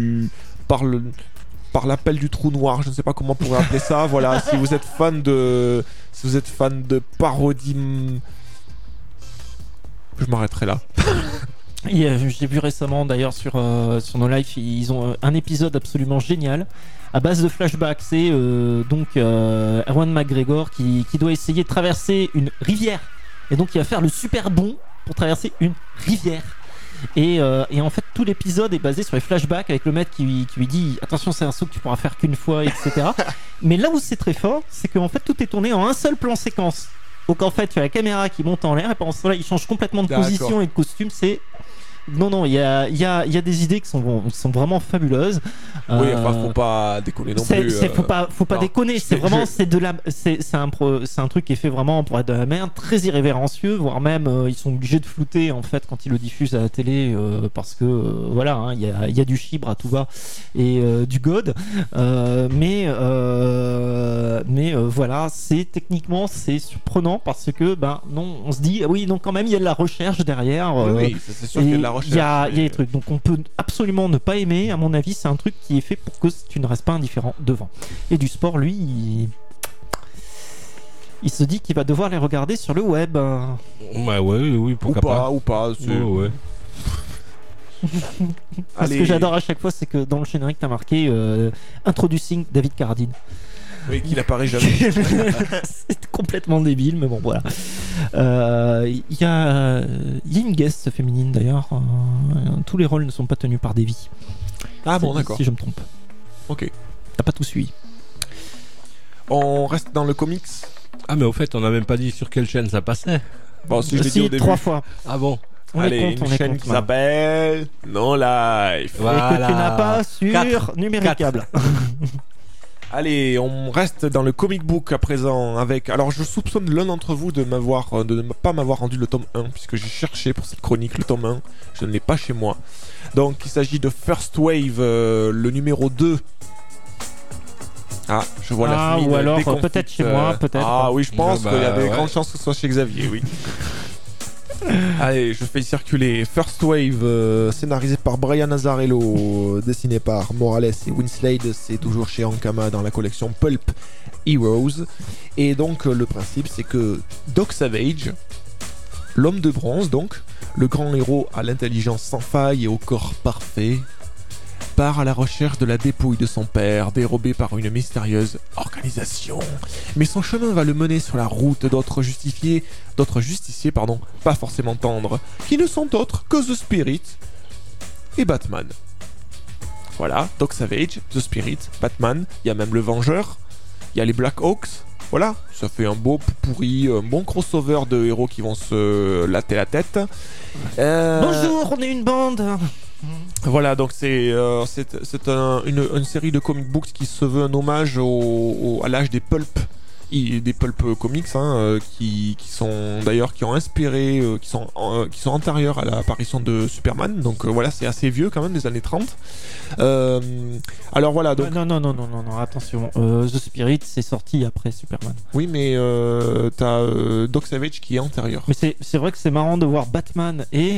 par l'appel du trou noir, je ne sais pas comment on pourrait appeler ça. Voilà, si vous êtes fan de parodie, je m'arrêterai là. J'ai vu récemment d'ailleurs sur nos lives, ils ont un épisode absolument génial à base de flashback. C'est Erwan McGregor qui doit essayer de traverser une rivière, et donc il va faire le super bond pour traverser une rivière. Et en fait tout l'épisode est basé sur les flashbacks avec le maître qui lui dit attention, c'est un saut que tu pourras faire qu'une fois, etc. Mais là où c'est très fort, c'est qu'en fait tout est tourné en un seul plan séquence. Donc en fait tu as la caméra qui monte en l'air, et pendant ce temps-là il change complètement de position et de costume. C'est non, il y a des idées qui sont vraiment fabuleuses. Oui, enfin, faut pas déconner non plus. Faut pas déconner. C'est vraiment, c'est un truc qui est fait vraiment pour être de la merde, très irrévérencieux, voire même ils sont obligés de flouter en fait quand ils le diffusent à la télé parce que voilà, il y a du chibre à tout va et du god. Mais voilà, techniquement c'est surprenant parce que non, on se dit oui, donc quand même il y a de la recherche derrière. Oui, c'est sûr qu'il y a de la recherche. Il y a des trucs, donc on peut absolument ne pas aimer. À mon avis, c'est un truc qui est fait pour que tu ne restes pas indifférent devant. Et du sport, lui, il se dit qu'il va devoir les regarder sur le web. Bah oui, pourquoi pas. Ou pas. Ouais. Ce que j'adore à chaque fois, c'est que dans le générique, t'as marqué Introducing David Carradine. Oui, qui n'apparaît jamais. C'est complètement débile, mais bon, voilà. Il y a une guest féminine d'ailleurs. Tous les rôles ne sont pas tenus par Davy. Ah bon, d'accord. Si je me trompe. Ok. T'as pas tout suivi. On reste dans le comics. Ah, mais au fait, on n'a même pas dit sur quelle chaîne ça passait. Bon, si je l'ai dit au début. 3 fois. Ah bon. Allez, une chaîne qui s'appelle Non Life. Voilà. Et que tu n'as pas sur Numéricable. Allez, on reste dans le comic book à présent avec... Alors, je soupçonne l'un d'entre vous de ne pas m'avoir rendu le tome 1, puisque j'ai cherché pour cette chronique le tome 1. Je ne l'ai pas chez moi. Donc, il s'agit de First Wave, le numéro 2. Ah, je vois la ou alors peut-être chez moi, peut-être. Ah oui, je pense qu'il y a des grandes chances que ce soit chez Xavier, oui. Allez, je fais circuler First Wave, scénarisé par Brian Azzarello, dessiné par Morales et Winslade. C'est toujours chez Ankama dans la collection Pulp Heroes. Et donc le principe, c'est que Doc Savage, l'homme de bronze, donc le grand héros à l'intelligence sans faille et au corps parfait, part à la recherche de la dépouille de son père, dérobée par une mystérieuse organisation. Mais son chemin va le mener sur la route d'autres justiciers, pas forcément tendres, qui ne sont autres que The Spirit et Batman. Voilà, Doc Savage, The Spirit, Batman, il y a même le Vengeur, il y a les Black Hawks. Voilà, ça fait un beau pourri, un bon crossover de héros qui vont se latter la tête. Bonjour, on est une bande. Voilà, donc c'est une série de comic books qui se veut un hommage à l'âge des pulp comics, qui sont d'ailleurs qui ont inspiré, qui sont antérieurs à l'apparition de Superman. Donc voilà, c'est assez vieux quand même, des années 30. Alors voilà, donc non, attention. The Spirit, c'est sorti après Superman. oui, mais t'as Doc Savage qui est antérieur. Mais c'est vrai que c'est marrant de voir Batman et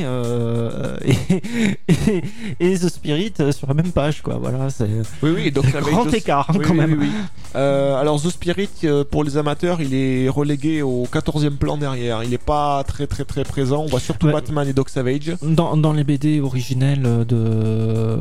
The Spirit sur la même page, quoi. Voilà, c'est Oui, Doc Savage grand écart quand même. Oui. Alors The Spirit, pour les amateurs, il est relégué au 14e plan derrière. Il est pas très présent. On voit surtout Batman et Doc Savage. Dans les BD originelles de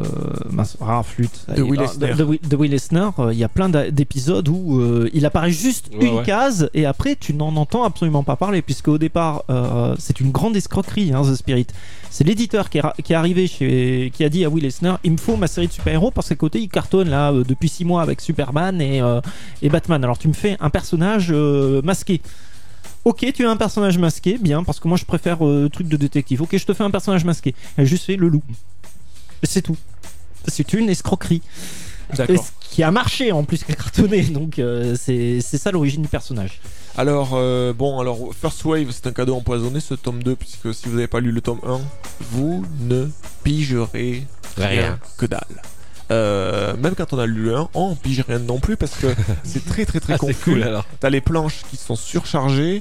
Will Eisner, il y a plein d'épisodes où il apparaît juste une case et après tu n'en entends absolument pas parler, puisque au départ c'est une grande escroquerie, The Spirit. C'est l'éditeur qui est arrivé qui a dit à Will Eisner, il me faut ma série de super-héros parce qu'à côté il cartonne là depuis 6 mois avec Superman et Batman. Alors tu me fais un personnage masqué. Ok, tu as un personnage masqué, bien, parce que moi je préfère truc de détective. Ok, je te fais un personnage masqué. Elle a juste fait le loup. C'est tout. C'est une escroquerie. D'accord. Qui a marché en plus, qui a cartonné. Donc c'est ça l'origine du personnage. Alors, First Wave, c'est un cadeau empoisonné ce tome 2, puisque si vous n'avez pas lu le tome 1, vous ne pigerez rien que dalle. Même quand on a lu le 1, on pige rien non plus parce que c'est très confus. C'est cool, alors. T'as les planches qui sont surchargées.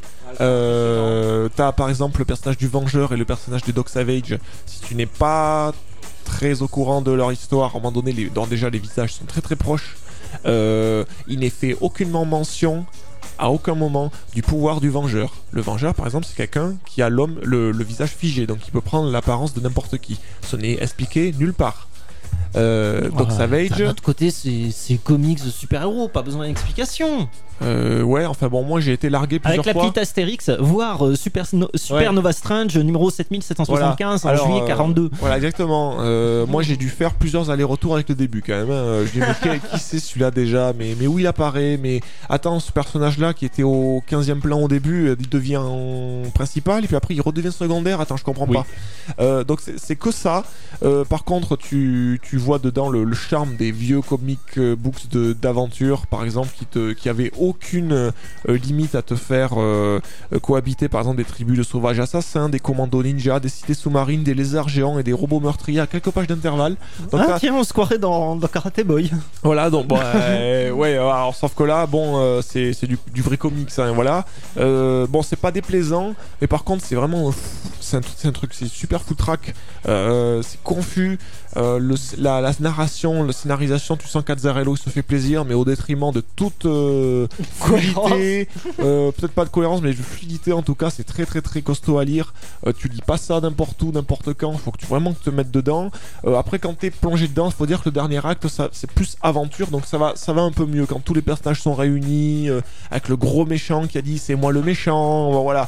T'as par exemple le personnage du Vengeur et le personnage de Doc Savage. Si tu n'es pas très au courant de leur histoire, à un moment donné, déjà les visages sont très proches. Il n'est fait aucunement mention à aucun moment du pouvoir du Vengeur. Le Vengeur, par exemple, c'est quelqu'un qui a le visage figé, donc il peut prendre l'apparence de n'importe qui. Ce n'est expliqué nulle part. Doc Savage. D'un autre côté, c'est comics de super-héros, pas besoin d'explication. Moi j'ai été largué plusieurs fois. Avec la petite Astérix, voir Supernova Strange numéro 7775 en juillet 42. Voilà, exactement. Moi j'ai dû faire plusieurs allers-retours avec le début quand même. Je dis mais qui c'est celui-là déjà, mais où il apparaît, mais attends, ce personnage-là qui était au 15e plan au début, il devient principal et puis après il redevient secondaire. Attends, je comprends pas. Donc c'est que ça. Par contre, tu vois dedans le charme des vieux comic books d'aventure, par exemple, qui avaient aucune limite à te faire cohabiter par exemple des tribus de sauvages assassins, des commandos ninjas, des cités sous-marines, des lézards géants et des robots meurtriers à quelques pages d'intervalle. Donc, tiens, on se croirait dans Karate Boy. Voilà, donc alors sauf que là, c'est du vrai comics, voilà. C'est pas déplaisant, mais par contre c'est vraiment c'est un truc, c'est super foutraque, c'est confus. La narration, la scénarisation, tu sens qu'Azzarello se fait plaisir, mais au détriment de toute fluidité, peut-être pas de cohérence, mais de fluidité en tout cas. C'est très costaud à lire. Tu lis pas ça n'importe où, n'importe quand. Faut que tu vraiment te mettes dedans. Après, quand t'es plongé dedans, faut dire que le dernier acte, c'est plus aventure, donc ça va un peu mieux quand tous les personnages sont réunis, avec le gros méchant qui a dit c'est moi le méchant. Voilà.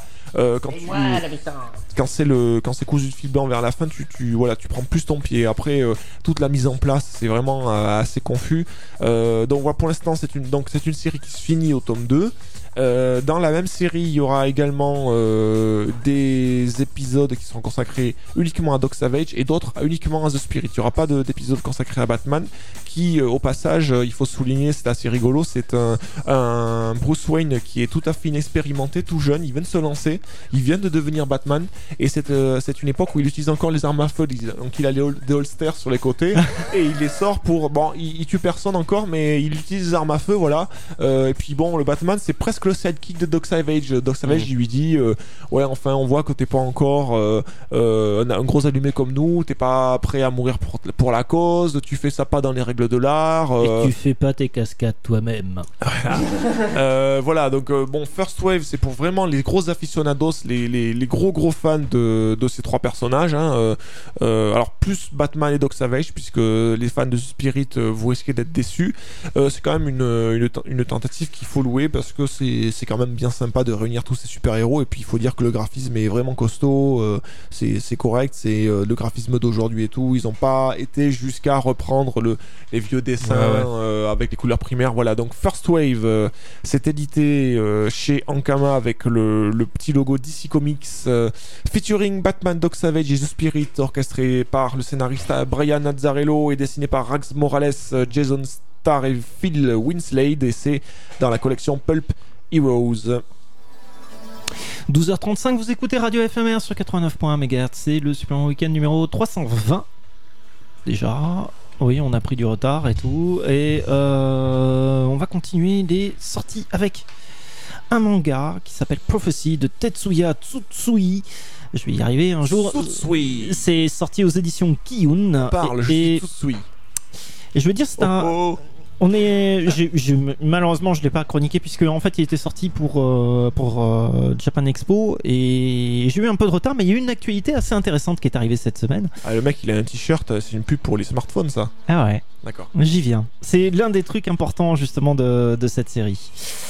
Quand c'est cousu de fil blanc vers la fin, tu prends plus ton pied. Après, toute la mise en place, c'est vraiment assez confus. Donc voilà, pour l'instant, c'est une série qui se finit au tome 2. Dans la même série, il y aura également des épisodes qui seront consacrés uniquement à Doc Savage et d'autres uniquement à The Spirit. Il n'y aura pas d'épisode consacré à Batman, qui, au passage, il faut souligner, c'est assez rigolo, c'est un Bruce Wayne qui est tout à fait inexpérimenté, tout jeune, il vient de se lancer, il vient de devenir Batman, et c'est une époque où il utilise encore les armes à feu, donc il a des holsters sur les côtés, et il les sort pour... Bon, il tue personne encore, mais il utilise les armes à feu, voilà. Et puis bon, le Batman, c'est presque le sidekick de Doc Savage. Doc Savage lui dit ouais, enfin, on voit que t'es pas encore un gros allumé comme nous, t'es pas prêt à mourir pour la cause, tu fais ça pas dans les règles de l'art. Et tu fais pas tes cascades toi-même. Voilà, donc bon, First Wave, c'est pour vraiment les gros aficionados, les gros fans de ces trois personnages. Alors, plus Batman et Doc Savage, puisque les fans de Spirit, vous risquez d'être déçus. C'est quand même une tentative qu'il faut louer, parce que c'est quand même bien sympa de réunir tous ces super-héros, et puis il faut dire que le graphisme est vraiment costaud, c'est correct, c'est le graphisme d'aujourd'hui et tout. Ils n'ont pas été jusqu'à reprendre les vieux dessins avec les couleurs primaires. Voilà, donc First Wave, c'est édité chez Ankama avec le petit logo DC Comics, featuring Batman, Doc Savage et The Spirit, orchestré par le scénariste Brian Azzarello et dessiné par Rax Morales, Jason Starr et Phil Winslade, et c'est dans la collection Pulp Heroes. 12h35, vous écoutez Radio FMR sur 89.1 MHz, c'est le Super Week-end numéro 320. Déjà, oui, on a pris du retard et tout, et on va continuer les sorties avec un manga qui s'appelle Prophecy de Tetsuya Tsutsui. Je vais y arriver un jour. Tsutsui. C'est sorti aux éditions Kiyun. Je suis Tsutsui. Et je veux dire, c'est malheureusement, je l'ai pas chroniqué, puisque en fait, il était sorti pour Japan Expo, et j'ai eu un peu de retard, mais il y a eu une actualité assez intéressante qui est arrivée cette semaine. Ah, le mec, il a un t-shirt, c'est une pub pour les smartphones, ça. Ah ouais. D'accord. J'y viens. C'est l'un des trucs importants justement de cette série.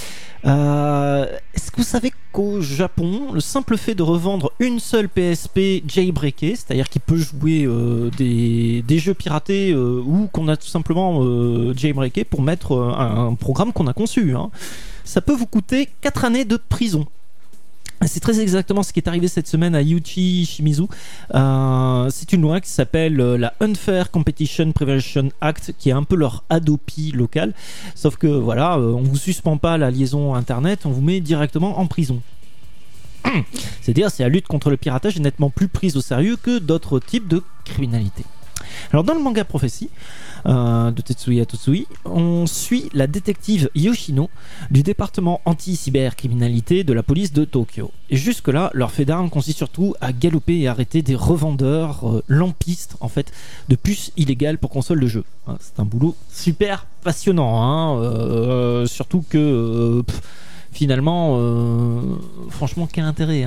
Est-ce que vous savez qu'au Japon, le simple fait de revendre une seule PSP jailbreakée, c'est-à-dire qu'il peut jouer des jeux piratés ou qu'on a tout simplement jailbreaké pour mettre un programme qu'on a conçu, ça peut vous coûter 4 années de prison. C'est très exactement ce qui est arrivé cette semaine à Yuchi Shimizu. C'est une loi qui s'appelle la Unfair Competition Prevention Act, qui est un peu leur Adopi local. Sauf que voilà, on vous suspend pas la liaison internet, on vous met directement en prison. C'est-à-dire, c'est la lutte contre le piratage est nettement plus prise au sérieux que d'autres types de criminalité. Alors dans le manga Prophecy de Tetsuya Tsutsui, on suit la détective Yoshino du département anti-cybercriminalité de la police de Tokyo. Et jusque-là, leur fait d'armes consiste surtout à galoper et arrêter des revendeurs lampistes en fait de puces illégales pour consoles de jeux. C'est un boulot super passionnant, surtout que finalement, franchement, quel intérêt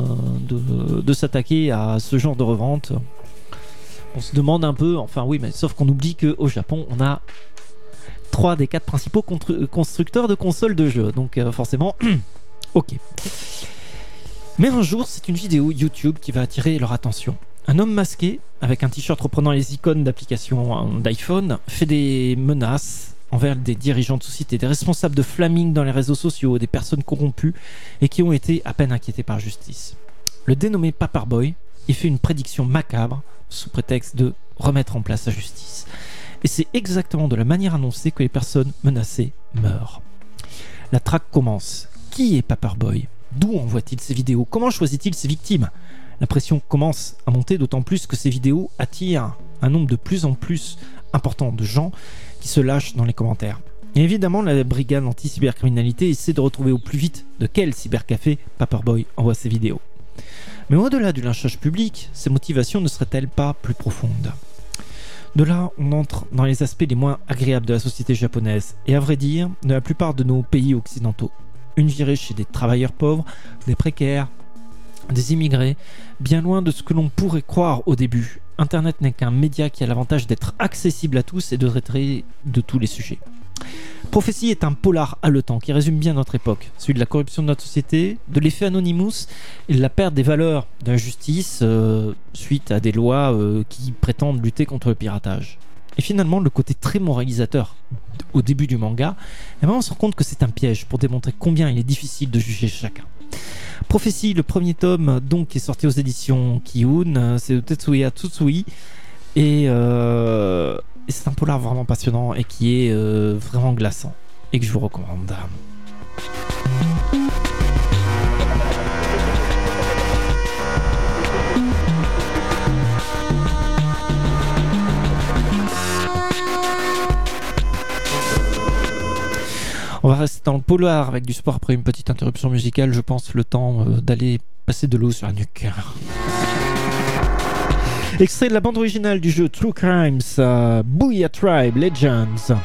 de s'attaquer à ce genre de revente. On se demande un peu, enfin oui, mais sauf qu'on oublie qu'au Japon, on a 3 des 4 principaux constructeurs de consoles de jeux. Donc forcément, ok. Mais un jour, c'est une vidéo YouTube qui va attirer leur attention. Un homme masqué, avec un t-shirt reprenant les icônes d'applications d'iPhone, fait des menaces envers des dirigeants de société, des responsables de Flaming dans les réseaux sociaux, des personnes corrompues et qui ont été à peine inquiétées par justice. Le dénommé Paperboy, il fait une prédiction macabre sous prétexte de remettre en place la justice. Et c'est exactement de la manière annoncée que les personnes menacées meurent. La traque commence. Qui est Paperboy ? D'où envoie-t-il ses vidéos ? Comment choisit-il ses victimes ? La pression commence à monter, d'autant plus que ces vidéos attirent un nombre de plus en plus important de gens qui se lâchent dans les commentaires. Et évidemment, la brigade anti-cybercriminalité essaie de retrouver au plus vite de quel cybercafé Paperboy envoie ses vidéos. Mais au-delà du lynchage public, ces motivations ne seraient-elles pas plus profondes ? De là, on entre dans les aspects les moins agréables de la société japonaise, et à vrai dire, de la plupart de nos pays occidentaux. Une virée chez des travailleurs pauvres, des précaires, des immigrés, bien loin de ce que l'on pourrait croire au début. Internet n'est qu'un média qui a l'avantage d'être accessible à tous et de traiter de tous les sujets. Prophecy est un polar haletant qui résume bien notre époque, celui de la corruption de notre société, de l'effet Anonymous et de la perte des valeurs de la justice suite à des lois qui prétendent lutter contre le piratage. Et finalement, le côté très moralisateur au début du manga, on se rend compte que c'est un piège pour démontrer combien il est difficile de juger chacun. Prophecy, le premier tome donc, qui est sorti aux éditions Kiyun, c'est de Tetsuya Tsutsui, et c'est un polar vraiment passionnant et qui est vraiment glaçant et que je vous recommande. On va rester dans le polar avec du sport après une petite interruption musicale. Je pense le temps d'aller passer de l'eau sur la nuque. Extrait de la bande originale du jeu True Crimes, Booyah Tribe Legends.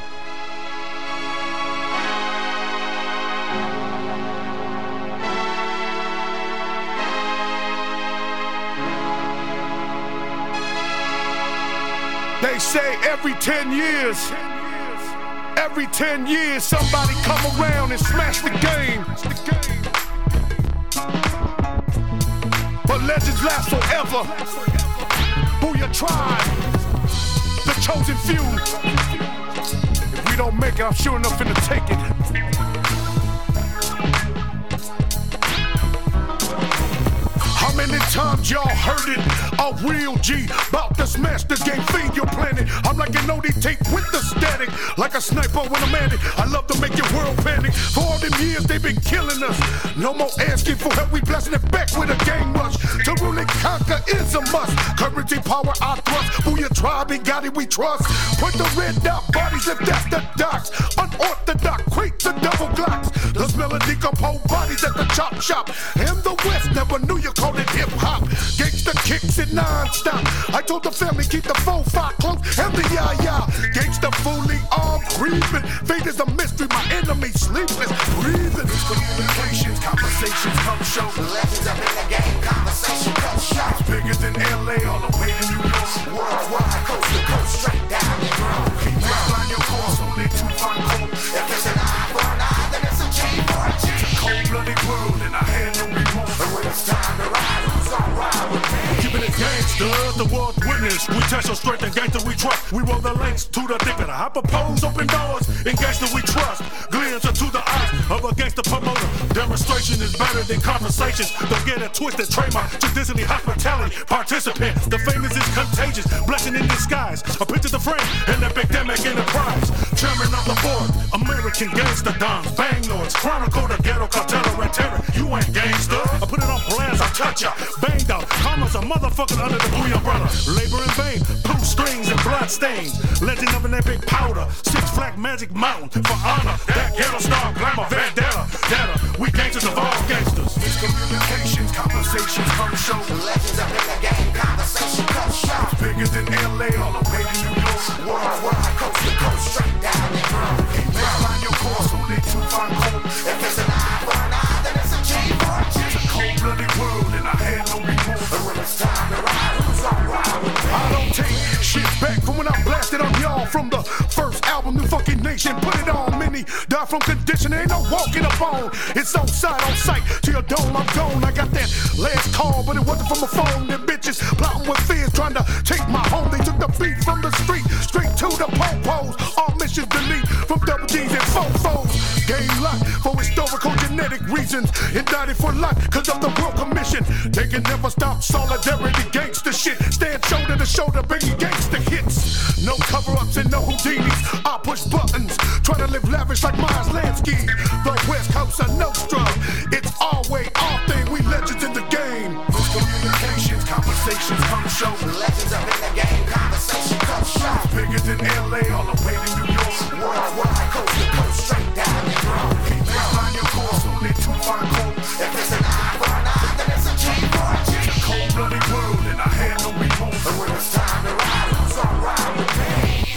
They say every 10 years, somebody come around and smash the game. But legends last forever. Booyah Tribe, the chosen few. If we don't make it, I'm sure enough finna take it. How many times y'all heard it? A real G, bout to smash the game, feed your planet. I'm like an OD tape with the static, like a sniper when I'm at it. I love to make your world panic. For all them years they've been killing us. No more asking for help, we blasting it back with a gang rush. To rule and conquer is a must. Currency, power, I thrust. Booyah Tribe, and got it, we trust. Put the red dot bodies if that's the docs. Unorthodox, quake the double glocks. The smell of decomposed bodies at the chop shop. In the West, never knew you called it hip hop. Gangsta kicks it non-stop. I told the family keep the 4-5 close and the yah-yah. Gangsta fully armed, breathing. Fate is a mystery, my enemy sleepless, breathing. Communications, conversations come show. The legends up in the game, conversation come show. It's bigger than LA, all the way to New York. Worldwide, coast to coast, straight down the road. Keep line your course, only to find cold. If it's an eye for an eye, then it's a G for a G. It's a cold-blooded world, and I had no remorse. But when it's time to ride, who's gonna ride with me? Keeping it gangster, the world witness. We test your strength and gangster we trust. We roll the links to the thick of the I propose open doors in gangster we trust. Glimpse into the eyes of a gangster promoter. Demonstration is better than conversations. Don't get it twisted, trademark, traditionally hospitality. Participant, the famous is contagious. Blessing in disguise, a picture the frame and epidemic enterprise. Chairman of the board, American gangster dons, bang lords, chronicle the ghetto cartel and terror. You ain't gangster. I put it on blast, I touch ya. Banged out, karma's a motherfucker under the Booyah umbrella. Labor in vain, blue strings and blood stains. Legend of an epic powder, 6 Flag Magic Mountain for honor. That ghetto star, glamour, vendetta, data. We gangsters of all gangsters. It's communications, conversations come show. The legends up in the game, conversation come show. It's bigger than LA, all the way to New York. Worldwide, coast to coast, straight down the road. Keep line your course, only to find cold. If it's an eye for an eye, then it's a G for a G. It's a cold-blooded world, and I had no remorse. But when it's time to ride, who's gonna ride with me? I don't take shit back from when I blasted on y'all from the first album, New Fucking Nation. Put it on, many die from condition. Ain't no walking up on. It's on sight, to your dome, I'm gone. I got that last call, but it wasn't from a phone. Them bitches plotting with fears, trying to take my home. They took the beat from the street, straight to the po-pos. All missions delete from double G's and fofos. Game locked for historical genetic reasons. Indicted for life, cause of the World Commission. They can never stop solidarity, gangster shit. Stand shoulder to shoulder, bringing gangster hits. No cover-ups and no Houdinis. I push buttons, try to live lavish like Myers Lansky. The West Coast of Nostra. It's our way, our thing, we legends in the game. It's communications, conversations come show. The legends up in the game, conversation come show. It's bigger than LA, all the way to New York. Worldwide, coast to coast, straight down the road. Keep line your course, only to find cold. If it's an eye for an eye, then it's a G for a G. It's a cold-blooded world, and I had no remorse. But when it's time to ride, who's gonna ride with me?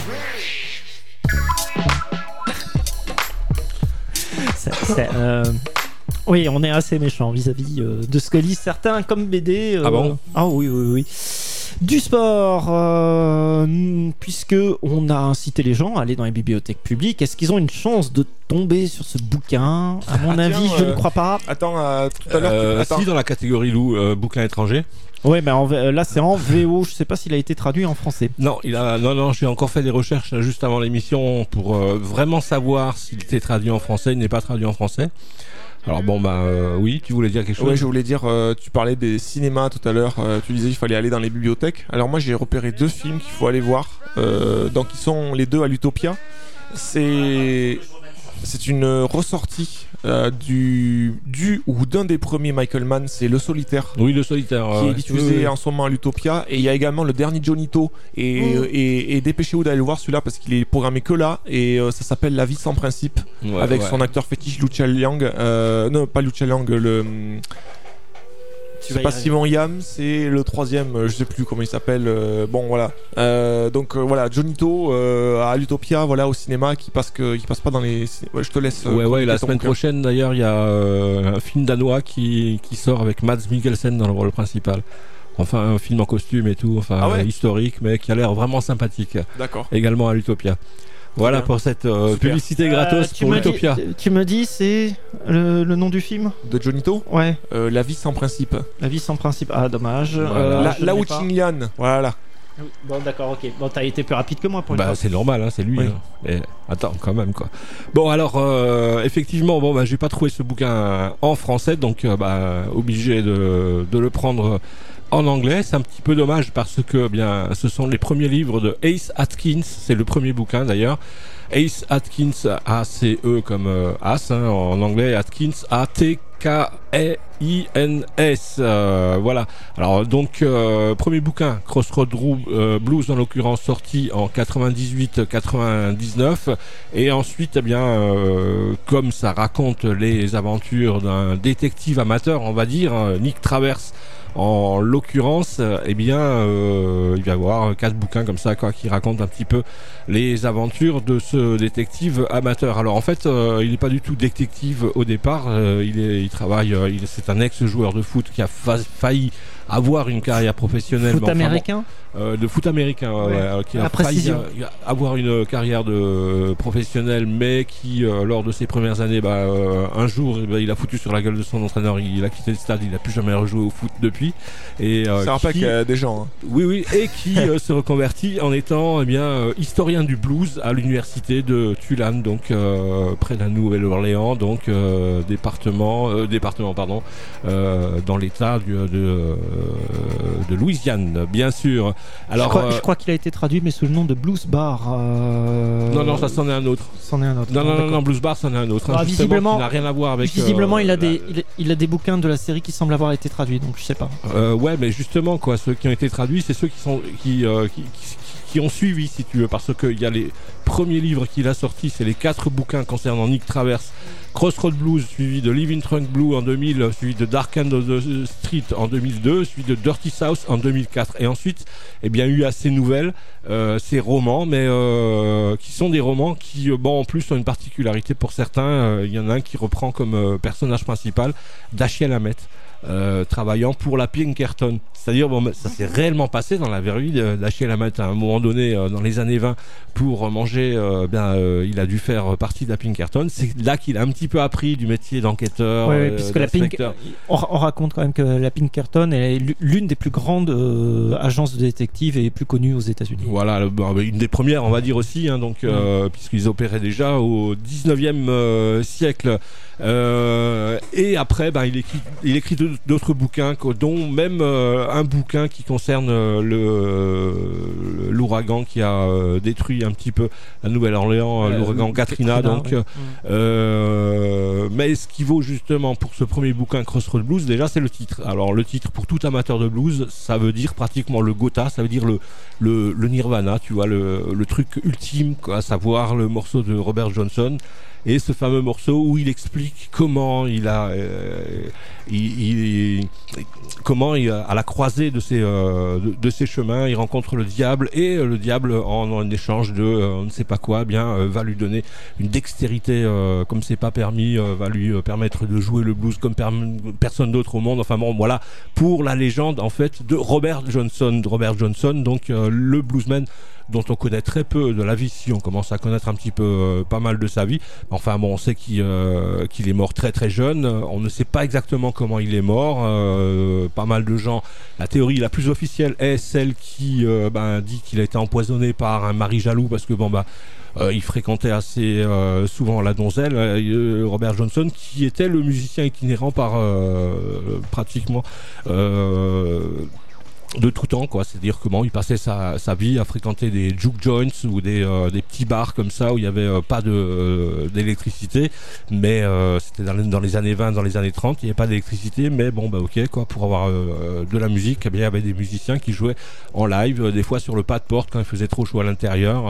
Oui, on est assez méchant vis-à-vis de ce que lisent certains comme BD. Ah bon ? Ah oui. Du sport, puisque on a incité les gens à aller dans les bibliothèques publiques, est-ce qu'ils ont une chance de tomber sur ce bouquin ? À mon avis, je ne crois pas. Attends, tout à l'heure. Si, dans la catégorie bouquin étranger. Ouais, mais là c'est en VO. Je sais pas s'il a été traduit en français. Non, j'ai encore fait des recherches juste avant l'émission pour vraiment savoir s'il était traduit en français. Il n'est pas traduit en français. Alors bon, oui, tu voulais dire quelque chose ? Ouais, je voulais dire, tu parlais des cinémas tout à l'heure, tu disais qu'il fallait aller dans les bibliothèques. Alors moi j'ai repéré 2 films qu'il faut aller voir, donc ils sont les 2 à l'Utopia. C'est C'est une ressortie d'un des premiers Michael Mann, c'est Le Solitaire. Oui, Le Solitaire. Qui est diffusé en ce moment à l'Utopia. Et il y a également le dernier Johnito. Et dépêchez-vous d'aller le voir celui-là parce qu'il est programmé que là. Et ça s'appelle La vie sans principe. Avec son acteur fétiche Lucia Liang. Non, pas Lucia Liang, c'est pas Simon Yam, c'est le troisième, je sais plus comment il s'appelle. Bon voilà. Donc voilà, Johnito à l'Utopia, voilà, au cinéma, qui passe pas dans les. Ouais, je te laisse. La semaine prochaine d'ailleurs, il y a un film danois qui sort avec Mads Mikkelsen dans le rôle principal. Enfin, un film en costume et tout, historique, mais qui a l'air vraiment sympathique. D'accord. Également à l'Utopia. Voilà pour cette publicité gratos pour l'Utopia. Tu me dis, c'est le nom du film de Johnito? Ouais. La vie sans principe. La vie sans principe. Ah, dommage. Voilà. Lao Qinglian. Voilà. Bon, d'accord, ok. Bon, t'as été plus rapide que moi pour c'est normal, hein, c'est lui. Oui. Hein. Mais attends, quand même, quoi. Bon, alors, effectivement, j'ai pas trouvé ce bouquin en français, donc obligé de le prendre en anglais. C'est un petit peu dommage parce que ce sont les premiers livres de Ace Atkins. C'est le premier bouquin d'ailleurs. Ace Atkins, A-C-E comme As en anglais, Atkins, A-T-K-E-I-N-S. Voilà. Alors donc premier bouquin, Crossroad Blues en l'occurrence, sorti en 98-99, et ensuite comme ça raconte les aventures d'un détective amateur, on va dire, Nick Travers. En l'occurrence, il va y avoir 4 bouquins comme ça, qui racontent un petit peu les aventures de ce détective amateur. Alors en fait, il n'est pas du tout détective au départ. Il travaille. C'est un ex-joueur de foot qui a failli avoir une carrière professionnelle. Foot américain. De foot américain, qui a failli avoir une carrière de professionnel, mais qui, lors de ses premières années, un jour, il a foutu sur la gueule de son entraîneur, il a quitté le stade, il n'a plus jamais rejoué au foot depuis. Et ça rappelle qu'il y a des gens. Hein. Oui, et qui se reconvertit en étant historien du blues à l'université de Tulane, donc près de la Nouvelle-Orléans, donc département, dans l'État de Louisiane, bien sûr. Alors, je crois qu'il a été traduit, mais sous le nom de Blues Bar. Non, ça c'en est un autre. Non, Blues Bar, c'en est un autre. Visiblement, qui n'a rien à voir avec. Visiblement, il a des bouquins de la série qui semblent avoir été traduits, donc je sais pas. Mais justement, ceux qui ont été traduits, c'est ceux qui ont suivi, si tu veux, parce qu'il y a les premiers livres qu'il a sortis, c'est les 4 bouquins concernant Nick Travers. Crossroad Blues, suivi de Living Trunk Blue en 2000, suivi de Dark End of the Street en 2002, suivi de Dirty South en 2004. Et ensuite, il y a eu assez nouvelles, ces romans, mais qui sont des romans qui, en plus, ont une particularité pour certains. Il y en a un qui reprend comme personnage principal Dashiell Hammett. Travaillant pour la Pinkerton. C'est-à-dire, ça s'est réellement passé dans la vraie vie d'Dashiell Hammett à un moment donné, dans les années 20, pour manger, il a dû faire partie de la Pinkerton. C'est là qu'il a un petit peu appris du métier d'enquêteur. Puisque on raconte quand même que la Pinkerton est l'une des plus grandes agences de détectives et plus connues aux États-Unis. Voilà, une des premières, on va dire aussi, puisqu'ils opéraient déjà au 19e siècle. Et après, il écrit d'autres bouquins, dont même un bouquin qui concerne l'ouragan qui a détruit un petit peu la Nouvelle-Orléans, l'ouragan Katrina. Mais ce qui vaut justement pour ce premier bouquin, Crossroad Blues, déjà c'est le titre. Alors le titre, pour tout amateur de blues, ça veut dire pratiquement le Gotha, ça veut dire le Nirvana, tu vois, le truc ultime, à savoir le morceau de Robert Johnson. Et ce fameux morceau où il explique comment à la croisée de ses chemins, il rencontre le diable, et le diable, en échange de on ne sait pas quoi, va lui donner une dextérité comme c'est pas permis, va lui permettre de jouer le blues comme personne d'autre au monde. Enfin bon, voilà, pour la légende en fait de Robert Johnson, donc le bluesman dont on connaît très peu de la vie, si on commence à connaître un petit peu pas mal de sa vie. Enfin bon, on sait qu'il est mort très très jeune, on ne sait pas exactement comment il est mort. Pas mal de gens, la théorie la plus officielle est celle qui dit qu'il a été empoisonné par un mari jaloux, parce que il fréquentait assez souvent la donzelle, Robert Johnson, qui était le musicien itinérant par pratiquement de tout temps, quoi. C'est-à-dire comment il passait sa vie à fréquenter des juke joints ou des petits bars comme ça où il n'y avait pas d'électricité, mais c'était dans les années 20, dans les années 30, il n'y avait pas d'électricité, mais bon, bah ok, quoi, pour avoir de la musique, eh bien, il y avait des musiciens qui jouaient en live, des fois sur le pas de porte quand il faisait trop chaud à l'intérieur,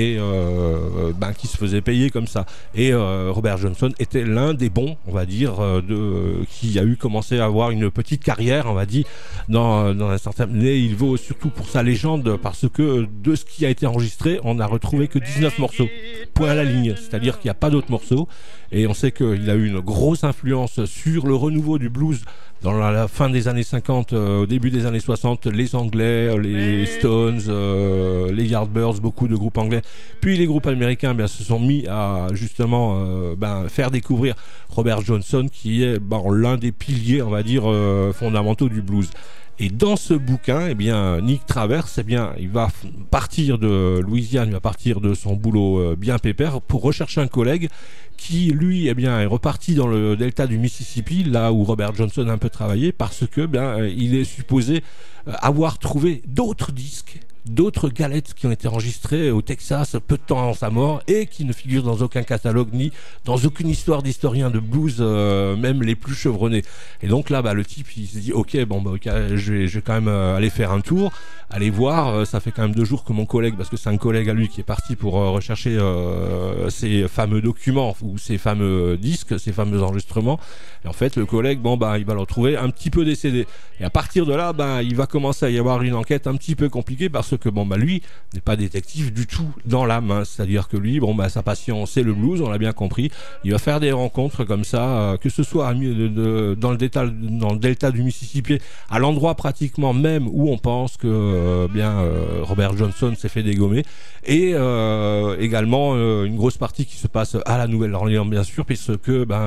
qui se faisaient payer comme ça. Et Robert Johnson était l'un des bons, on va dire, qui a commencé à avoir une petite carrière, on va dire, dans un certain... Mais il vaut surtout pour sa légende, parce que de ce qui a été enregistré, on n'a retrouvé que 19 morceaux, point à la ligne, c'est-à-dire qu'il n'y a pas d'autres morceaux, et on sait qu'il a eu une grosse influence sur le renouveau du blues dans la fin des années 50, au début des années 60, les Anglais, les Stones, les Yardbirds, beaucoup de groupes anglais, puis les groupes américains se sont mis à justement faire découvrir Robert Johnson, qui est l'un des piliers, on va dire, fondamentaux du blues. Et dans ce bouquin, Nick Travers, il va partir de Louisiane, il va partir de son boulot bien pépère pour rechercher un collègue qui, lui, est reparti dans le delta du Mississippi, là où Robert Johnson a un peu travaillé, parce que il est supposé avoir trouvé d'autres disques, d'autres galettes qui ont été enregistrées au Texas peu de temps avant sa mort et qui ne figurent dans aucun catalogue ni dans aucune histoire d'historien de blues, même les plus chevronnés. Et donc là, le type, il se dit ok, je vais quand même aller faire un tour, aller voir. Ça fait quand même 2 jours que mon collègue, parce que c'est un collègue à lui qui est parti pour rechercher ces fameux documents ou ces fameux disques, ces fameux enregistrements. Et en fait, le collègue, il va le retrouver un petit peu décédé. Et à partir de là, il va commencer à y avoir une enquête un petit peu compliquée, parce que lui n'est pas détective du tout dans l'âme, c'est-à-dire que lui, sa passion c'est le blues, on l'a bien compris. Il va faire des rencontres comme ça, que ce soit dans le delta du Mississippi, à l'endroit pratiquement même où on pense que Robert Johnson s'est fait dégommer, et également une grosse partie qui se passe à la Nouvelle-Orléans, bien sûr, puisque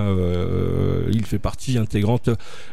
il fait partie intégrante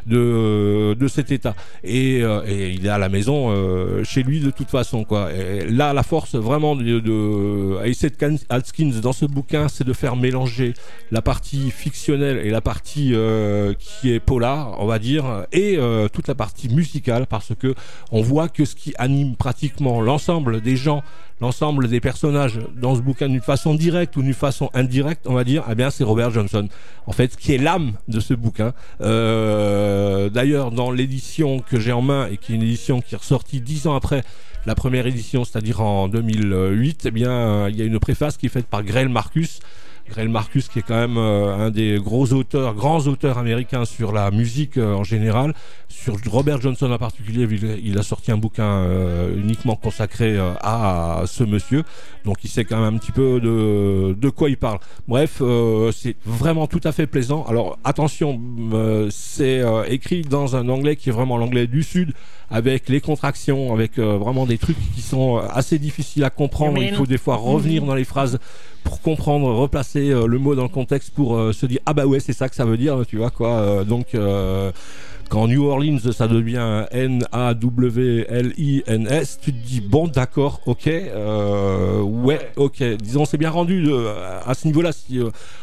de cet état, et il est à la maison chez lui de toute façon, quoi. Et là, la force vraiment de Ace Atkins dans ce bouquin, c'est de faire mélanger la partie fictionnelle et la partie qui est polar, on va dire, et toute la partie musicale, parce que on voit que ce qui anime pratiquement l'ensemble des gens, l'ensemble des personnages dans ce bouquin, d'une façon directe ou d'une façon indirecte, on va dire, c'est Robert Johnson, en fait, qui est l'âme de ce bouquin. D'ailleurs, dans l'édition que j'ai en main, et qui est une édition qui est ressortie 10 ans après la première édition, c'est-à-dire en 2008, il y a une préface qui est faite par Greil Marcus, qui est quand même un des grands auteurs américains sur la musique en général. Sur Robert Johnson en particulier, il a sorti un bouquin uniquement consacré à ce monsieur, donc il sait quand même un petit peu de quoi il parle. Bref, c'est vraiment tout à fait plaisant. Alors attention, c'est écrit dans un anglais qui est vraiment l'anglais du Sud, avec les contractions, avec vraiment des trucs qui sont assez difficiles à comprendre. Il faut des fois revenir dans les phrases pour comprendre, replacer le mot dans le contexte, pour se dire c'est ça que ça veut dire, tu vois quoi. Quand New Orleans ça devient N-A-W-L-I-N-S, tu te dis d'accord, ok, ok, disons c'est bien rendu à ce niveau-là. Si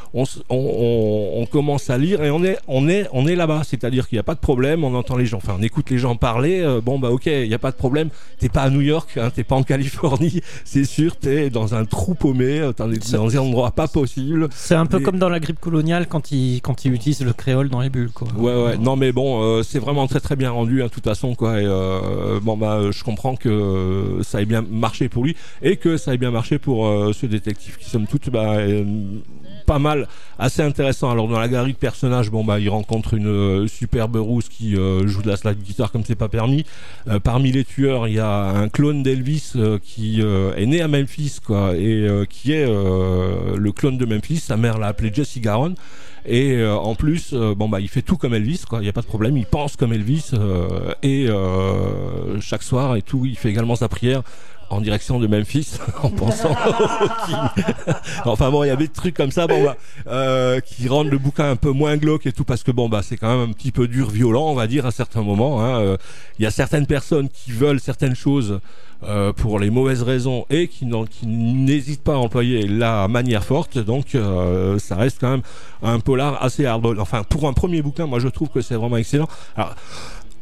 on commence à lire, et on est là-bas, c'est-à-dire qu'il n'y a pas de problème, on entend les gens, on écoute les gens parler, ok, il n'y a pas de problème, t'es pas à New York, t'es pas en Californie, c'est sûr, t'es dans un trou paumé, t'es dans un endroit pas possible. C'est un peu comme dans la grippe coloniale quand ils utilisent le créole dans les bulles, quoi. Ouais, non mais c'est vraiment très très bien rendu, de toute façon, quoi, et je comprends que ça ait bien marché pour lui, et que ça ait bien marché pour ce détective qui, somme toute, pas mal, assez intéressant. Alors dans la galerie de personnages, il rencontre une superbe rousse qui joue de la slide guitare comme c'est pas permis. Parmi les tueurs, il y a un clone d'Elvis qui est né à Memphis, quoi, et qui est le clone de Memphis. Sa mère l'a appelé Jesse Garon. Et en plus, il fait tout comme Elvis, quoi. Il y a pas de problème. Il pense comme Elvis, et chaque soir et tout, il fait également sa prière en direction de Memphis en pensant au King. Enfin il y avait des trucs comme ça qui rendent le bouquin un peu moins glauque et tout, parce que c'est quand même un petit peu dur, violent, on va dire, à certains moments. Il y a certaines personnes qui veulent certaines choses pour les mauvaises raisons et qui n'hésitent pas à employer la manière forte, donc ça reste quand même un polar assez hard. Enfin, pour un premier bouquin, moi je trouve que c'est vraiment excellent. Alors,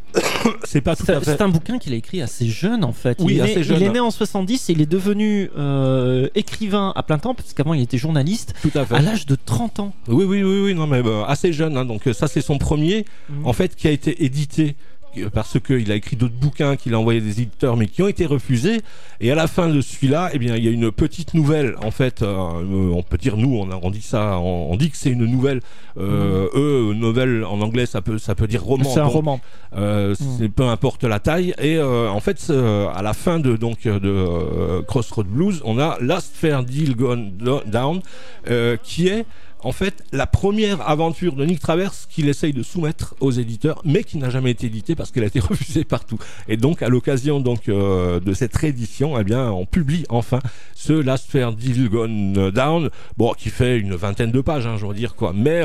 c'est pas tout à fait. C'est un bouquin qu'il a écrit assez jeune en fait. Oui, assez jeune. Il est né en 70 et il est devenu écrivain à plein temps parce qu'avant il était journaliste. Tout à fait. À l'âge de 30 ans. Oui, non mais assez jeune. Hein, donc ça c'est son premier, en fait, qui a été édité. Parce qu'il a écrit d'autres bouquins qu'il a envoyés des éditeurs mais qui ont été refusés, et à la fin de celui-là, eh bien, il y a une petite nouvelle en fait, on peut dire, nous on dit ça, on dit que c'est une nouvelle, nouvelle en anglais ça peut dire roman, c'est un roman, c'est peu importe la taille, et en fait à la fin de Crossroad Blues, on a Last Fair Deal Gone Down, qui est en fait la première aventure de Nick Travers qu'il essaye de soumettre aux éditeurs, mais qui n'a jamais été éditée parce qu'elle a été refusée partout. Et donc à l'occasion de cette réédition, eh bien on publie enfin ce Last Fair Deal Gone Down, bon, qui fait une vingtaine de pages, hein, je veux dire quoi, mais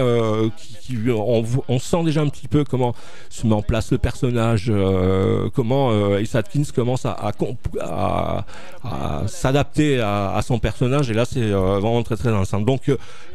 on sent déjà un petit peu comment se met en place le personnage, comment Ace Atkins commence à s'adapter à son personnage, et là c'est vraiment très très intéressant. Donc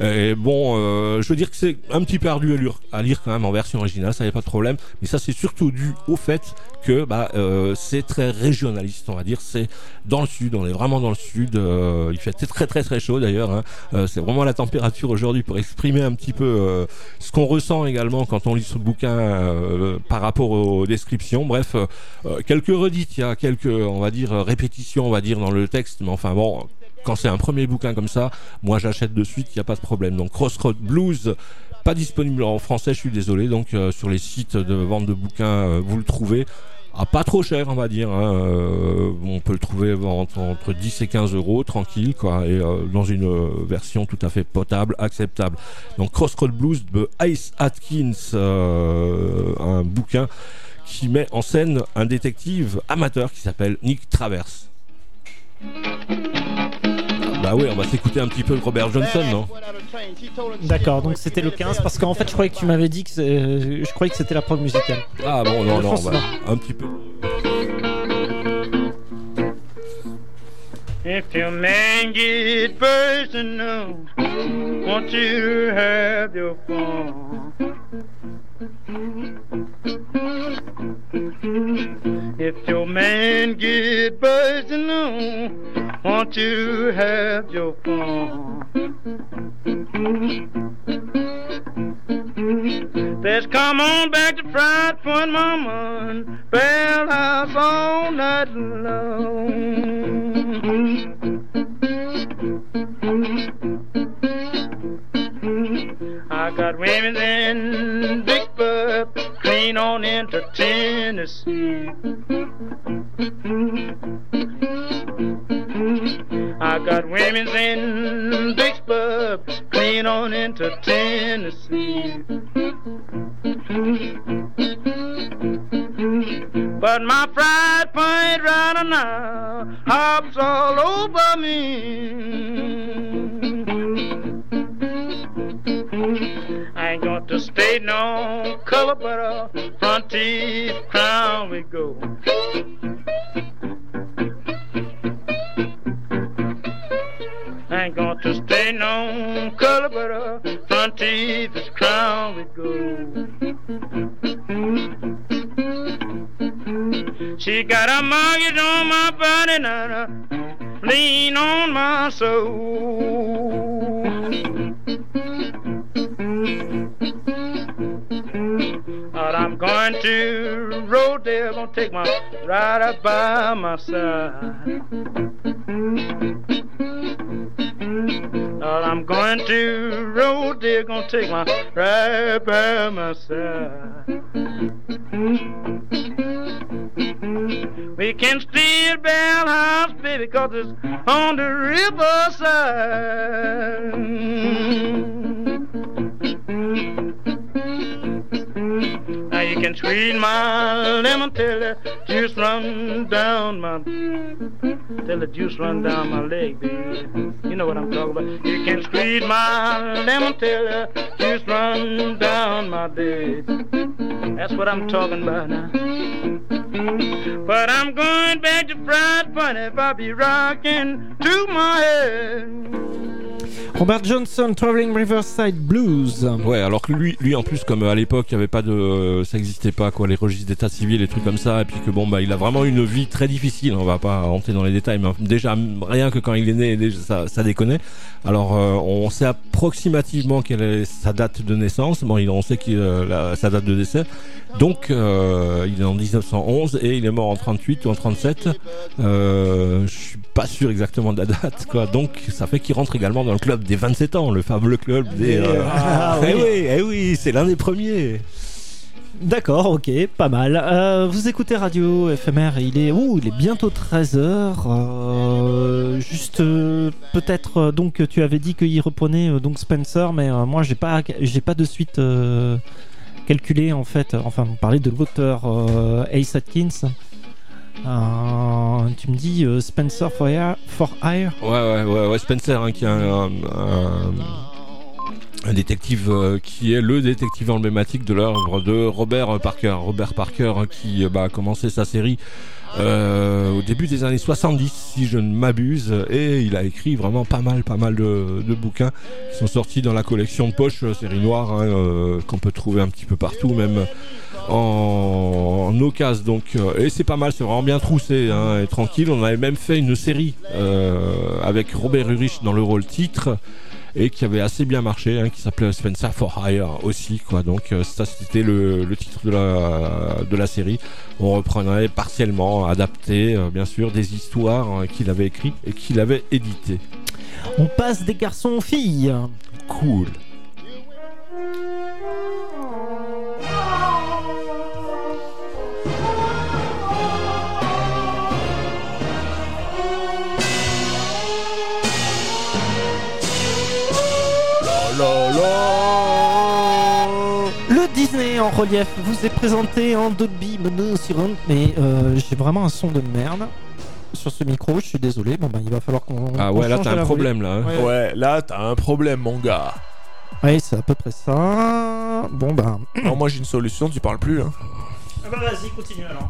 je veux dire que c'est un petit peu ardu à lire quand même en version originale, ça n'y a pas de problème, mais ça c'est surtout dû au fait que c'est très régionaliste, on va dire, c'est dans le sud, on est vraiment dans le sud, il fait très très très chaud d'ailleurs, hein. C'est vraiment la température aujourd'hui pour exprimer un petit peu ce qu'on ressent également quand on lit ce bouquin par rapport aux descriptions. Bref, quelques redites, il y a quelques, on va dire, répétitions, on va dire, dans le texte, mais enfin bon, quand c'est un premier bouquin comme ça, moi j'achète de suite, il n'y a pas de problème. Donc Crossroad Blues, pas disponible en français, je suis désolé, donc sur les sites de vente de bouquins, vous le trouvez à pas trop cher, on va dire, hein. On peut le trouver entre 10 et 15 euros, tranquille, quoi, et dans une version tout à fait potable, acceptable. Donc Crossroad Blues de Ace Atkins, un bouquin qui met en scène un détective amateur qui s'appelle Nick Travers. Bah oui, on va s'écouter un petit peu de Robert Johnson, non? D'accord, donc c'était le 15, parce qu'en fait je croyais que tu m'avais dit que je croyais que c'était la preuve musicale. Ah bon, non, bah, un petit peu. If your man gets personal, want you to have your phone. If your man get personal, want you to have your phone. Let's come on back to Fried Point, Mama, and Bell House all night long. I got women in Big Bub, clean on into Tennessee. I got women in Big Bub, clean on into Tennessee. But my fried point right now hops all over me. I ain't got to stay no color, but a front teeth crown we go. I ain't got to stay no color, but a front teeth is crown we go. She got a mortgage on my body and a lien on my soul. But I'm going to Rodale, gonna take my ride up by my side. But I'm going to Rodale, gonna take my ride by my side. We can steal Bell House, baby, 'cause it's on the riverside. Now you can squeeze my lemon till the juice run down my leg, baby. You know what I'm talking about. You can squeeze my lemon till the juice run down my leg. That's what I'm talking about now. But I'm going back to Fried Point if I be rocking to my head. Robert Johnson, Traveling Riverside Blues. Ouais, alors que lui en plus, comme à l'époque, il y avait pas de, ça existait pas quoi, les registres d'état civil, les trucs comme ça, et puis que bon bah il a vraiment une vie très difficile. On va pas rentrer dans les détails, mais déjà rien que quand il est né, déjà, ça déconnait. Alors on sait approximativement quelle est sa date de naissance. Bon, on sait sa date de décès. Donc il est en 1911 et il est mort en 38 ou en 37. Je suis pas sûr exactement de la date, quoi. Donc ça fait qu'il rentre également dans le club des 27 ans, le fameux club des. Oui, c'est l'un des premiers. D'accord, ok, pas mal. Vous écoutez Radio FMR et il est bientôt 13h. Juste peut-être donc tu avais dit qu'il reprenait donc Spencer, mais moi j'ai pas de suite calculé en fait. Enfin, on parlait de l'auteur Ace Atkins. Tu me dis Spencer for Hire. Ouais, Spencer qui est un détective qui est le détective emblématique de l'œuvre de Robert Parker qui a commencé sa série au début des années 70 si je ne m'abuse, et il a écrit vraiment pas mal de bouquins qui sont sortis dans la collection de poche série noire qu'on peut trouver un petit peu partout, même en occasion, donc et c'est pas mal, c'est vraiment bien troussé et tranquille. On avait même fait une série avec Robert Urich dans le rôle titre et qui avait assez bien marché, qui s'appelait Spencer for Hire aussi, quoi. Donc ça c'était le titre de la série. On reprenait partiellement, adapté bien sûr, des histoires qu'il avait écrites et qu'il avait éditées. On passe des garçons aux filles. Cool. Le Disney en relief vous est présenté en Dolby Mono Surround, mais j'ai vraiment un son de merde sur ce micro, je suis désolé. Bon bah il va falloir qu'on. Ah ouais, là t'as un problème là. Ouais, là t'as un problème, mon gars. Ouais, c'est à peu près ça. Bon bah. Non, moi j'ai une solution, tu parles plus. Ah bah vas-y, continue alors.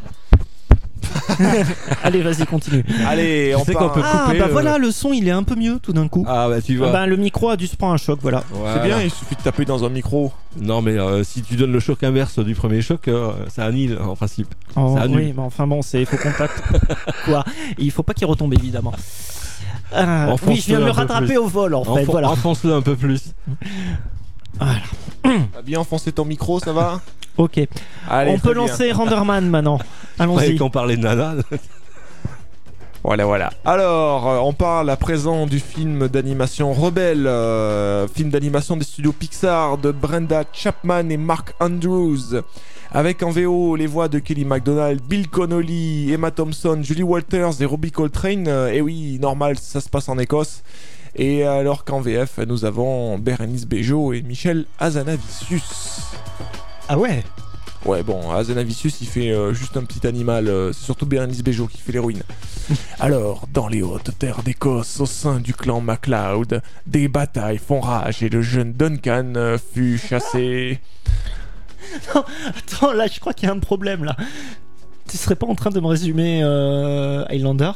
Allez, vas-y, continue. Allez, on peut couper. Voilà, le son il est un peu mieux tout d'un coup. Ah bah tu vois. Le micro a dû se prendre un choc, voilà. C'est bien, il suffit de taper dans un micro. Non mais si tu donnes le choc inverse du premier choc, ça annule en principe. Oh, oui, mais enfin bon, c'est faux contact. Quoi. Il faut pas qu'il retombe évidemment. Oui, je viens de le rattraper au vol en fait. Voilà. Enfonce-le un peu plus. Voilà. T'as bien enfoncé ton micro, ça va? Ok. Allez, on peut lancer Renderman maintenant. Allons-y. Quand on parlait de Nana. Voilà. Alors, on parle à présent du film d'animation Rebelle, film d'animation des studios Pixar de Brenda Chapman et Mark Andrews, avec en VO les voix de Kelly MacDonald, Bill Connolly, Emma Thompson, Julie Walters et Robbie Coltrane. Et oui, normal, ça se passe en Écosse. Et alors qu'en VF, nous avons Bérénice Bejo et Michel Hazanavicius. Ah ouais. Ouais, bon, Hazanavicius il fait juste un petit animal, c'est surtout Bérénice Bejo qui fait l'héroïne. Alors, dans les hautes terres d'Écosse, au sein du clan MacLeod, des batailles font rage et le jeune Duncan fut chassé. Non, attends, là je crois qu'il y a un problème là. Tu serais pas en train de me résumer Highlander?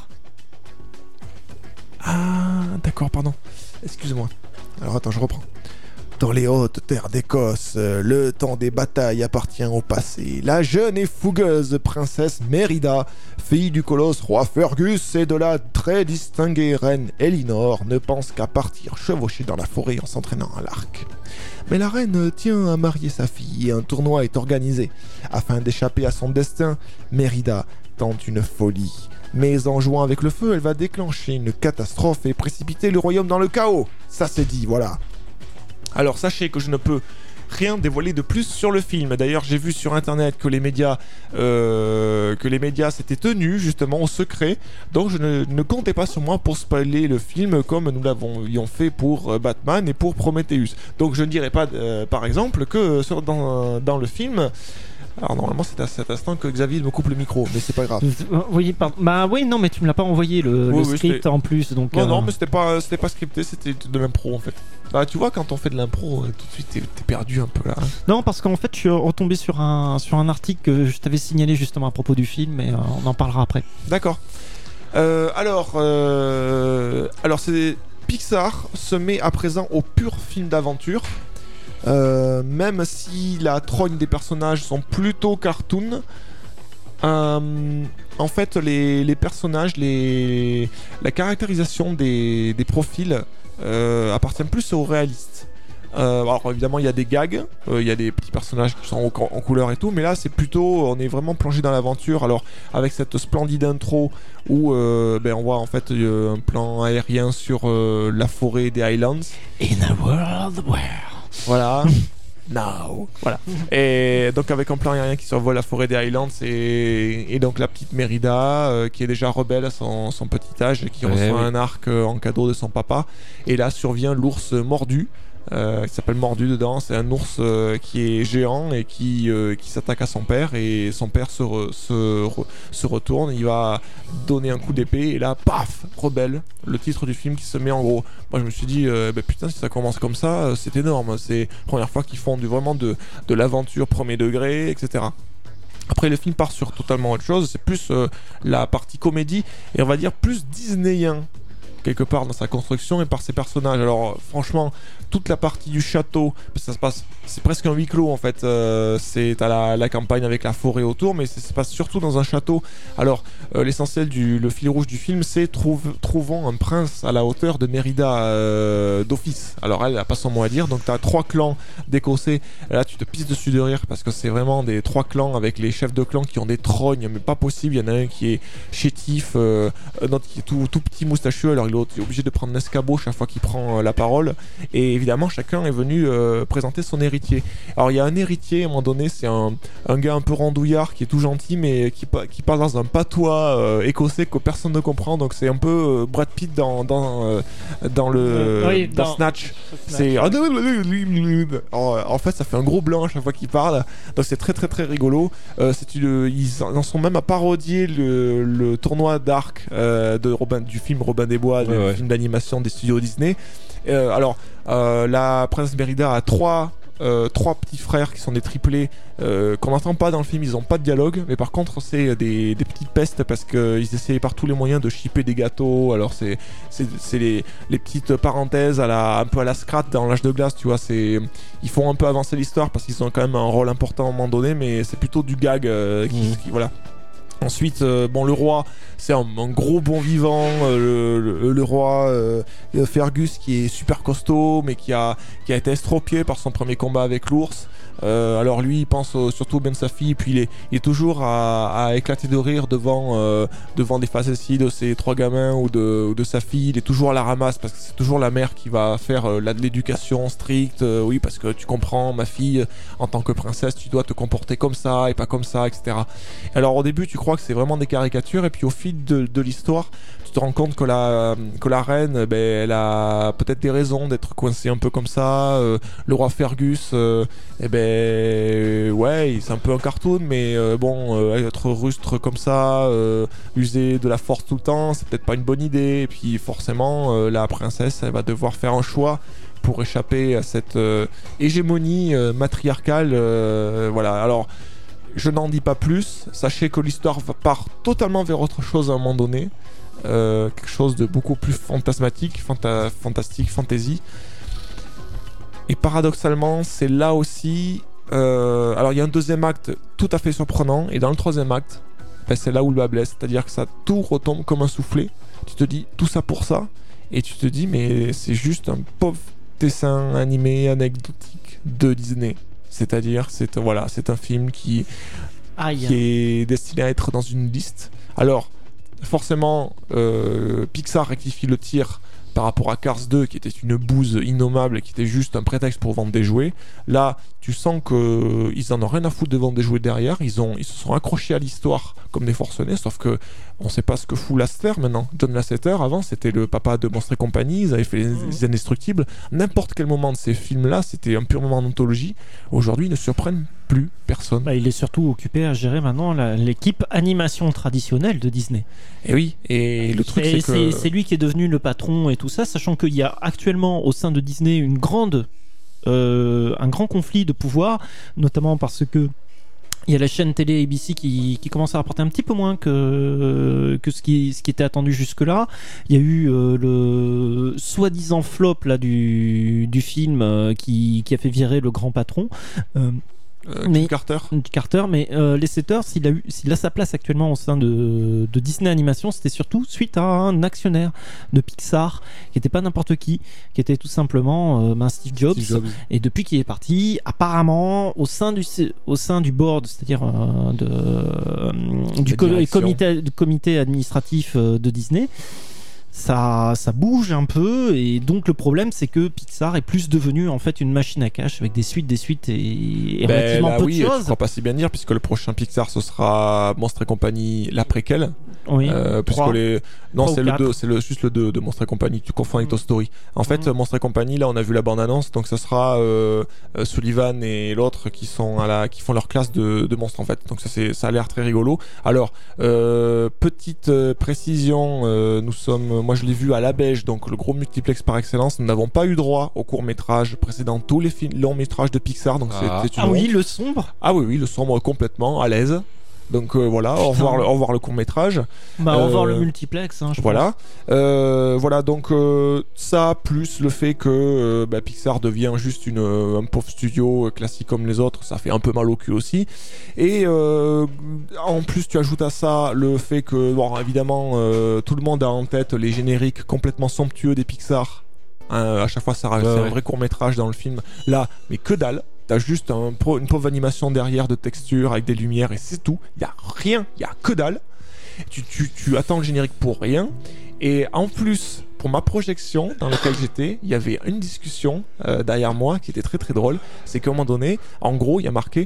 Ah, d'accord, pardon. Excuse-moi. Alors attends, je reprends. Dans les hautes terres d'Écosse, le temps des batailles appartient au passé. La jeune et fougueuse princesse Mérida, fille du colosse roi Fergus et de la très distinguée reine Elinor, ne pense qu'à partir chevaucher dans la forêt en s'entraînant à l'arc. Mais la reine tient à marier sa fille et un tournoi est organisé. Afin d'échapper à son destin, Mérida tente une folie. Mais en jouant avec le feu, elle va déclencher une catastrophe et précipiter le royaume dans le chaos. Ça c'est dit, voilà. Alors sachez que je ne peux rien dévoiler de plus sur le film. D'ailleurs, j'ai vu sur internet que les médias s'étaient tenus justement au secret. Donc je ne comptais pas sur moi pour spoiler le film comme nous l'avions fait pour Batman et pour Prometheus. Donc je ne dirais pas, par exemple, que dans le film... Alors normalement c'est à cet instant que Xavier me coupe le micro, mais c'est pas grave. Oui, bah oui, non, mais tu me l'as pas envoyé le script en plus, donc. Non, mais c'était pas scripté, c'était de l'impro en fait. Bah tu vois, quand on fait de l'impro, tout de suite t'es perdu un peu là. Non, parce qu'en fait je suis retombé sur un article que je t'avais signalé justement à propos du film, mais on en parlera après. D'accord. Alors c'est Pixar se met à présent au pur film d'aventure. Même si la trogne des personnages sont plutôt cartoon, en fait les personnages, la caractérisation des profils appartient plus aux réalistes. Alors évidemment il y a des gags, il y a des petits personnages qui sont en couleur et tout, mais là c'est plutôt, on est vraiment plongé dans l'aventure. Alors avec cette splendide intro où on voit en fait un plan aérien sur la forêt des Highlands. In a world where... Voilà. Now. Voilà. Et donc avec un plan aérien qui survole la forêt des Highlands et donc la petite Mérida qui est déjà rebelle à son petit âge et qui reçoit un arc en cadeau de son papa. Et là survient l'ours mordu. Qui s'appelle Mordu dedans, c'est un ours qui est géant et qui s'attaque à son père, et son père se retourne, il va donner un coup d'épée et là paf, rebelle, le titre du film qui se met en gros. Moi je me suis dit putain, si ça commence comme ça c'est énorme, c'est la première fois qu'ils font vraiment de l'aventure premier degré, etc. Après le film part sur totalement autre chose, c'est plus la partie comédie et on va dire plus disneyen quelque part dans sa construction et par ses personnages. Alors franchement toute la partie du château, ça se passe, c'est presque un huis clos en fait, t'as la campagne avec la forêt autour, mais ça se passe surtout dans un château. Alors l'essentiel le fil rouge du film, c'est trouvons un prince à la hauteur de Mérida d'office. Alors elle a pas son mot à dire, donc t'as 3 clans d'écossais, là tu te pisses dessus de rire parce que c'est vraiment des 3 clans avec les chefs de clan qui ont des trognes mais pas possible. Il y en a un qui est chétif, un autre qui est tout petit moustachu, alors l'autre est obligé de prendre un escabeau chaque fois qu'il prend la parole, et évidemment chacun est venu présenter son héritier. Alors il y a un héritier à un moment donné, c'est un gars un peu randouillard qui est tout gentil mais qui parle dans un patois écossais que personne ne comprend, donc c'est un peu Brad Pitt dans Snatch. C'est en fait ça fait un gros blanc à chaque fois qu'il parle, donc c'est très très très rigolo. Ils en sont même à parodier le tournoi d'arc du film Robin des Bois, le film d'animation des studios Disney. La princesse Mérida a trois petits frères qui sont des triplés qu'on n'entend pas dans le film, ils n'ont pas de dialogue, mais par contre c'est des petites pestes parce qu'ils essayaient par tous les moyens de shipper des gâteaux. Alors c'est les petites parenthèses un peu à la Scrat dans l'âge de glace, tu vois, ils font un peu avancer l'histoire parce qu'ils ont quand même un rôle important à un moment donné, mais c'est plutôt du gag voilà. Ensuite, le roi, c'est un gros bon vivant, le roi Fergus qui est super costaud, mais qui a été estropié par son premier combat avec l'ours. Alors lui, il pense surtout au bien de sa fille, puis il est toujours à éclater de rire devant des facéties de ses 3 gamins ou de sa fille. Il est toujours à la ramasse parce que c'est toujours la mère qui va faire de l'éducation stricte. Oui, parce que tu comprends, ma fille, en tant que princesse, tu dois te comporter comme ça et pas comme ça, etc. Alors au début, tu crois que c'est vraiment des caricatures, et puis au fil de l'histoire, tu te rends compte que la reine, elle a peut-être des raisons d'être coincée un peu comme ça. Le roi Fergus, c'est un peu un cartoon, mais être rustre comme ça, user de la force tout le temps, c'est peut-être pas une bonne idée. Et puis forcément, la princesse, elle va devoir faire un choix pour échapper à cette hégémonie matriarcale. Voilà. Alors, je n'en dis pas plus. Sachez que l'histoire part totalement vers autre chose à un moment donné. Quelque chose de beaucoup plus fantasmatique, fantastique, fantasy. Et paradoxalement, c'est là aussi... alors il y a un deuxième acte tout à fait surprenant, et dans le troisième acte, c'est là où le bas blesse. C'est-à-dire que ça tout retombe comme un soufflet. Tu te dis, tout ça pour ça, et tu te dis, mais c'est juste un pauvre dessin animé anecdotique de Disney. C'est-à-dire, c'est un film qui est destiné à être dans une liste. Alors, forcément, Pixar rectifie le tir par rapport à Cars 2 qui était une bouse innommable, qui était juste un prétexte pour vendre des jouets. Là, tu sens qu'ils en ont rien à foutre de vendre des jouets derrière. Ils se sont accrochés à l'histoire comme des forcenés, sauf que on sait pas ce que fout Lasseter maintenant. John Lasseter, avant, c'était le papa de Monstres et compagnie, ils avaient fait les Indestructibles. N'importe quel moment de ces films-là, c'était un pur moment d'anthologie. Aujourd'hui, ils ne surprennent plus personne. Il est surtout occupé à gérer maintenant l'équipe animation traditionnelle de Disney. Et oui, et le truc c'est que... C'est lui qui est devenu le patron et tout ça, sachant qu'il y a actuellement au sein de Disney un grand conflit de pouvoir, notamment parce que Il y a la chaîne télé ABC qui commence à rapporter un petit peu moins que ce qui était attendu jusque-là. Il y a eu le soi-disant flop là, du film qui a fait virer le grand patron. Carter, mais Lasseter, s'il a sa place actuellement au sein de Disney Animation, c'était surtout suite à un actionnaire de Pixar qui n'était pas n'importe qui était tout simplement Steve Jobs. Et depuis qu'il est parti, apparemment au sein du board, c'est-à-dire du comité administratif de Disney, ça bouge un peu, et donc le problème c'est que Pixar est plus devenu en fait une machine à cash avec des suites et relativement peu de choses. Tu crois pas si bien dire, puisque le prochain Pixar ce sera Monstres et Compagnie, la préquelle. Oui. C'est juste le 2 de Monstres et Compagnie. Tu confonds avec Toy Story. En fait, Monstres et Compagnie, là, on a vu la bande-annonce, donc ce sera Sullivan et l'autre qui font leur classe de monstres en fait. Donc ça a l'air très rigolo. Alors, petite précision, moi je l'ai vu à La Beige, donc le gros multiplex par excellence. Nous n'avons pas eu droit au court-métrage précédent, tous les longs métrages de Pixar. Donc c'était oui, le sombre. Ah oui, le sombre complètement à l'aise. Donc voilà, au revoir le court-métrage. Au revoir le multiplex, je pense. Voilà, donc ça, plus le fait que Pixar devient juste un pauvre studio classique comme les autres, ça fait un peu mal au cul aussi. Et en plus, tu ajoutes à ça le fait que, évidemment, tout le monde a en tête les génériques complètement somptueux des Pixar. À chaque fois, c'est un vrai court-métrage dans le film. Là, mais que dalle. T'as juste une pauvre animation derrière de texture avec des lumières et c'est tout. Il y a rien, il y a que dalle. Tu attends le générique pour rien. Et en plus, pour ma projection dans laquelle j'étais, il y avait une discussion derrière moi qui était très très drôle. C'est qu'à un moment donné, en gros, il y a marqué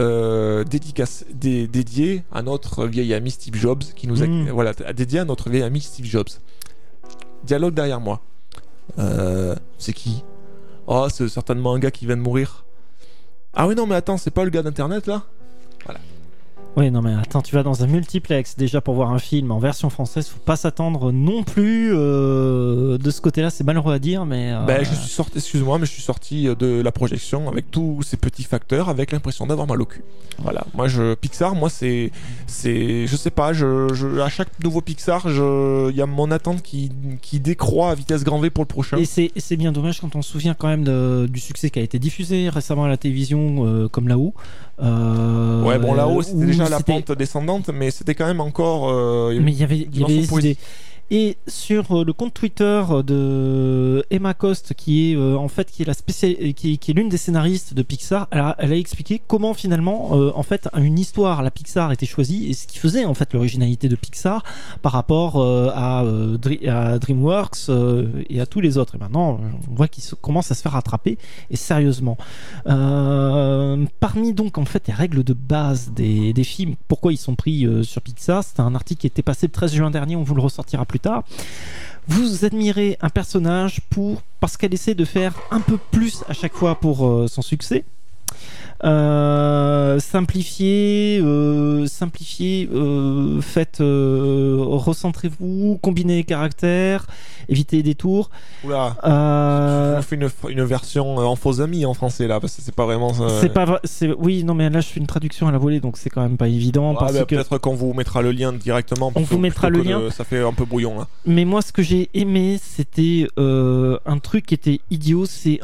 dédié à notre vieil ami Steve Jobs, qui nous a dédié à notre vieil ami Steve Jobs. Dialogue derrière moi. C'est qui? Oh, c'est certainement un gars qui vient de mourir. Ah oui, non, mais attends, c'est pas le gars d'internet là? Voilà. Oui, non, mais attends, tu vas dans un multiplex déjà pour voir un film en version française, faut pas s'attendre non plus de ce côté-là, c'est malheureux à dire, mais. Je suis sorti de la projection avec tous ces petits facteurs, avec l'impression d'avoir mal au cul. Voilà, Pixar, c'est. Je sais pas, à chaque nouveau Pixar, il y a mon attente qui décroît à vitesse grand V pour le prochain. Et c'est bien dommage quand on se souvient quand même du succès qui a été diffusé récemment à la télévision, comme là-haut. Là-haut, c'était déjà la pente descendante, mais c'était quand même encore. Mais il y avait des idées. Et sur le compte Twitter de Emma Coste, qui est l'une des scénaristes de Pixar, elle a expliqué comment finalement une histoire, la Pixar était choisie, et ce qui faisait en fait l'originalité de Pixar par rapport à DreamWorks et à tous les autres. Et maintenant, on voit qu'ils commencent à se faire rattraper, et sérieusement. Parmi donc en fait les règles de base des films, pourquoi ils sont pris sur Pixar, c'était un article qui était passé le 13 juin dernier, on vous le ressortira plus tard. Vous admirez un personnage parce qu'elle essaie de faire un peu plus à chaque fois pour son succès. Simplifiez, recentrez-vous, combinez les caractères, évitez les détours. Oula, je fais une version en faux ami en français là, parce que c'est pas vraiment ça. C'est pas vrai, oui, non, mais là je fais une traduction à la volée, donc c'est quand même pas évident. Peut-être qu'on vous mettra le lien directement. On vous mettra le lien. Ça fait un peu brouillon là. Mais moi, ce que j'ai aimé, c'était un truc qui était idiot. C'est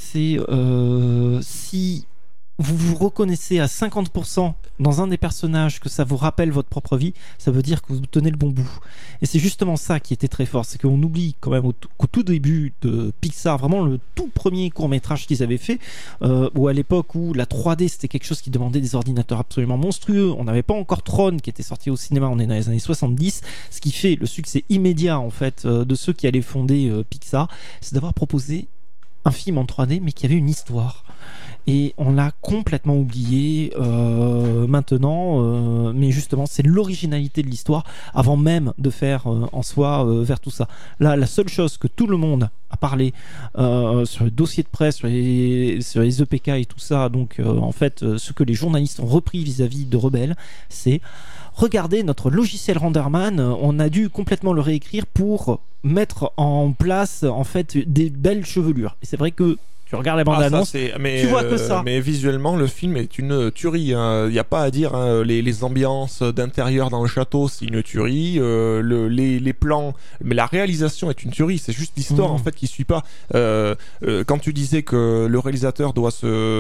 si vous vous reconnaissez à 50% dans un des personnages, que ça vous rappelle votre propre vie, ça veut dire que vous tenez le bon bout. Et c'est justement ça qui était très fort, c'est qu'on oublie quand même qu'au tout début de Pixar, vraiment le tout premier court-métrage qu'ils avaient fait, ou à l'époque où la 3D c'était quelque chose qui demandait des ordinateurs absolument monstrueux, on n'avait pas encore Tron qui était sorti au cinéma, on est dans les années 70, ce qui fait le succès immédiat en fait de ceux qui allaient fonder Pixar, c'est d'avoir proposé un film en 3D mais qui avait une histoire. Et on l'a complètement oublié maintenant, mais justement c'est l'originalité de l'histoire avant même de faire en soi vers tout ça. Là, la seule chose que tout le monde a parlé sur le dossier de presse, sur les EPK et tout ça, donc en fait ce que les journalistes ont repris vis-à-vis de Rebelle, c'est: regardez notre logiciel Renderman, on a dû complètement le réécrire pour mettre en place en fait des belles chevelures. Et c'est vrai que Tu regardes la bande-annonce, tu vois que ça. Mais visuellement, le film est une tuerie. Il n'y a pas à dire. Les ambiances d'intérieur dans le château, c'est une tuerie. Les plans, mais la réalisation est une tuerie. C'est juste l'histoire en fait qui suit pas. Quand tu disais que le réalisateur doit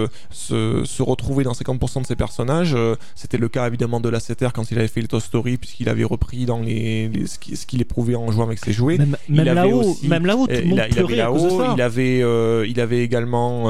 se retrouver dans 50% de ses personnages, c'était le cas évidemment de Lasseter quand il avait fait le Toy Story, puisqu'il avait repris dans ce qu'il éprouvait en jouant avec ses jouets. Même là-haut, tout le monde pleurait à cause de ça. Il avait également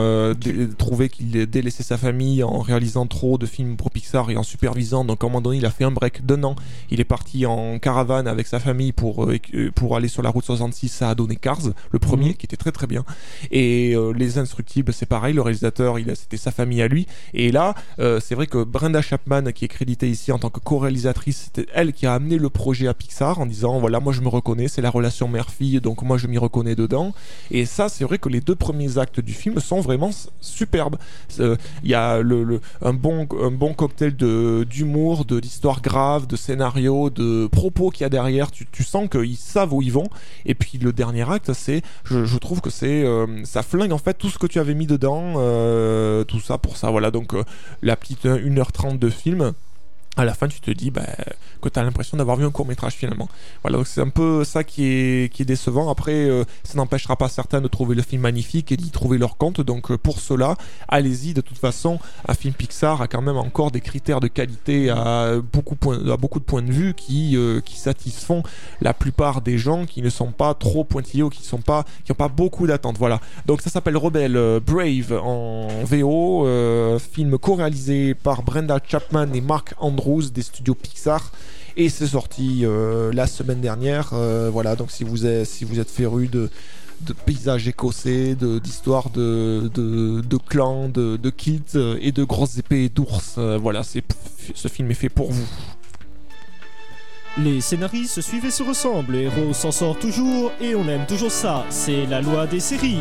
trouvé qu'il délaissait sa famille en réalisant trop de films pour Pixar et en supervisant. Donc à un moment donné, il a fait un break d'1 an. Il est parti en caravane avec sa famille pour aller sur la route 66. Ça a donné Cars, le premier, qui était très très bien. Et Les Indestructibles, c'est pareil. Le réalisateur, c'était sa famille à lui. Et là, c'est vrai que Brenda Chapman, qui est créditée ici en tant que co-réalisatrice, c'était elle qui a amené le projet à Pixar en disant voilà, moi je me reconnais, c'est la relation mère-fille, donc moi je m'y reconnais dedans. Et ça, c'est vrai que les 2 premiers actes du film sont vraiment superbes. Il y a un bon cocktail d'humour, d'histoire grave, de scénario, de propos qu'il y a derrière. Tu sens qu'ils savent où ils vont. Et puis le dernier acte, je trouve que ça flingue en fait tout ce que tu avais mis dedans, tout ça pour ça. Voilà, donc la petite 1h30 de film. À la fin, tu te dis que tu as l'impression d'avoir vu un court-métrage finalement. Voilà, donc c'est un peu ça qui est décevant. Après, ça n'empêchera pas certains de trouver le film magnifique et d'y trouver leur compte. Donc pour cela, allez-y. De toute façon, un film Pixar a quand même encore des critères de qualité à beaucoup de points de vue qui satisfont la plupart des gens qui ne sont pas trop pointillés ou qui n'ont pas beaucoup d'attentes. Voilà. Donc ça s'appelle Rebelle Brave en VO, film co-réalisé par Brenda Chapman et Mark Andrews des studios Pixar, et c'est sorti la semaine dernière. Voilà, donc si vous êtes féru de paysages écossais, d'histoires de clans, de kilts et de grosses épées d'ours, voilà, ce film est fait pour vous. Les scénarii se suivent et se ressemblent, le héros s'en sort toujours et on aime toujours ça, c'est la loi des séries.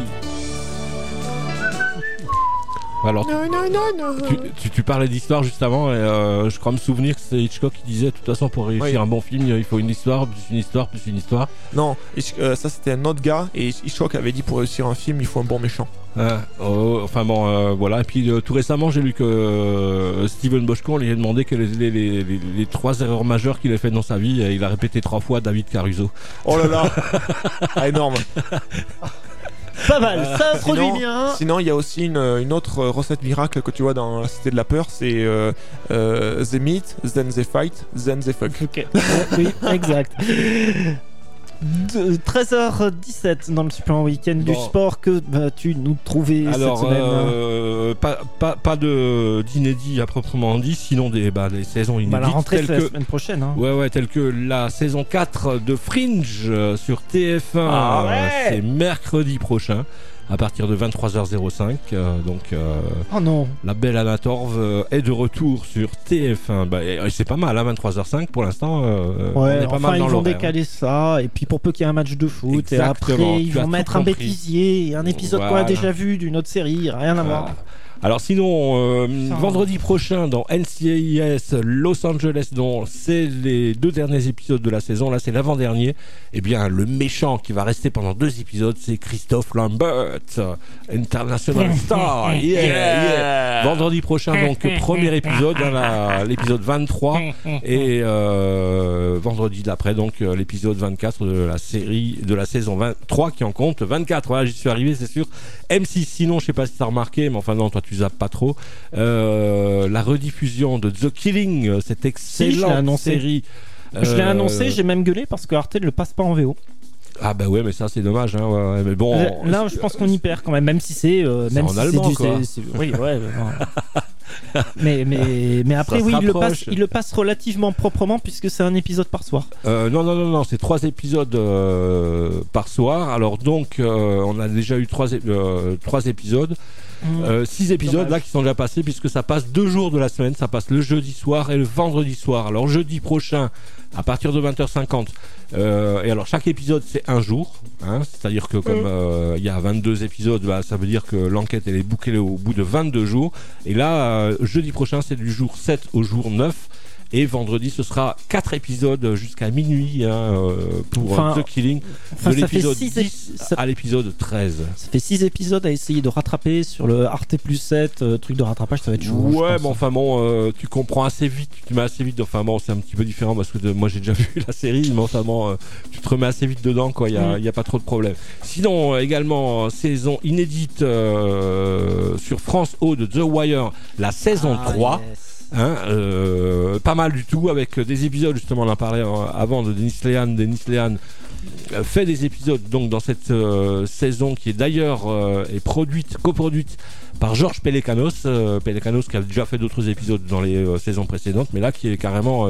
Alors, tu parlais d'histoire juste avant, et je crois me souvenir que c'est Hitchcock qui disait de toute façon pour réussir un bon film, il faut une histoire, plus une histoire, plus une histoire. Non, ça c'était un autre gars, et Hitchcock avait dit pour réussir un film, il faut un bon méchant. Enfin bon, voilà. Et puis tout récemment, j'ai lu que Steven Bochco, on lui a demandé quelles étaient les 3 erreurs majeures qu'il a fait dans sa vie, et il a répété 3 fois David Caruso. Oh là là, énorme. Pas mal, ça produit bien. Sinon, il y a aussi une autre recette miracle que tu vois dans La Cité de la Peur, c'est they meet, then they fight, then they fuck. Ok, oui, exact. 13h17 dans le Super Week-end du sport. Que vas-tu nous trouver cette semaine? Pas d'inédit à proprement dit, sinon des saisons inédites. La rentrée c'est la semaine prochaine. Hein. Ouais, telle que la saison 4 de Fringe sur TF1. C'est mercredi prochain. À partir de 23h05, oh non. La belle Anna Torv est de retour sur TF1. C'est pas mal, 23h05 pour l'instant. On est pas mal dans ils vont décaler ça, et puis pour peu qu'il y ait un match de foot, exactement, et après ils vont mettre un bêtisier et un épisode qu'on a déjà vu d'une autre série, rien à voir. Alors sinon, vendredi prochain dans NCIS Los Angeles, dont c'est les 2 derniers épisodes de la saison, là c'est l'avant-dernier, eh bien le méchant qui va rester pendant 2 épisodes, c'est Christophe Lambert, International Star. Yeah. Vendredi prochain, donc premier épisode, l'épisode 23, et vendredi d'après, donc l'épisode 24 de la série, de la saison 23 qui en compte 24. Voilà, j'y suis arrivé, c'est sûr. M6, sinon je sais pas si t'as remarqué, mais enfin non, toi tu zappes pas trop, la rediffusion de The Killing, cette excellente série. Je l'ai annoncé, j'ai même gueulé parce que Arte ne le passe pas en VO. Ah bah ouais, mais ça c'est dommage, hein. Ouais, mais bon, là je pense qu'on y perd quand même, même si c'est même en si allemand, c'est quoi. Oui, ouais. mais après oui, il le passe relativement proprement puisque c'est un épisode par soir. Non, c'est 3 épisodes par soir. Alors donc on a déjà eu 3 épisodes. 6 épisodes là qui sont déjà passés, puisque ça passe 2 jours de la semaine, ça passe le jeudi soir et le vendredi soir. Alors jeudi prochain à partir de 20h50, et alors chaque épisode c'est un jour, hein, c'est-à-dire que comme il y a 22 épisodes, ça veut dire que l'enquête elle est bouclée au bout de 22 jours, et là jeudi prochain c'est du jour 7 au jour 9. Et vendredi, ce sera 4 épisodes jusqu'à minuit pour The Killing, de l'épisode 10 à l'épisode 13. Ça fait 6 épisodes à essayer de rattraper sur le Arte plus 7, truc de rattrapage, ça va être chaud. Ouais, bon, enfin bon, tu comprends assez vite, tu mets assez vite, enfin bon, c'est un petit peu différent parce que moi j'ai déjà vu la série, mais enfin bon, tu te remets assez vite dedans, quoi, il y a pas trop de problème. Sinon, également, saison inédite sur France O de The Wire, la saison 3. Yes. Pas mal du tout, avec des épisodes, justement on en parlait avant, de Denis Lehan fait des épisodes donc dans cette saison qui est d'ailleurs coproduite par Georges Pelecanos qui a déjà fait d'autres épisodes dans les saisons précédentes, mais là qui est carrément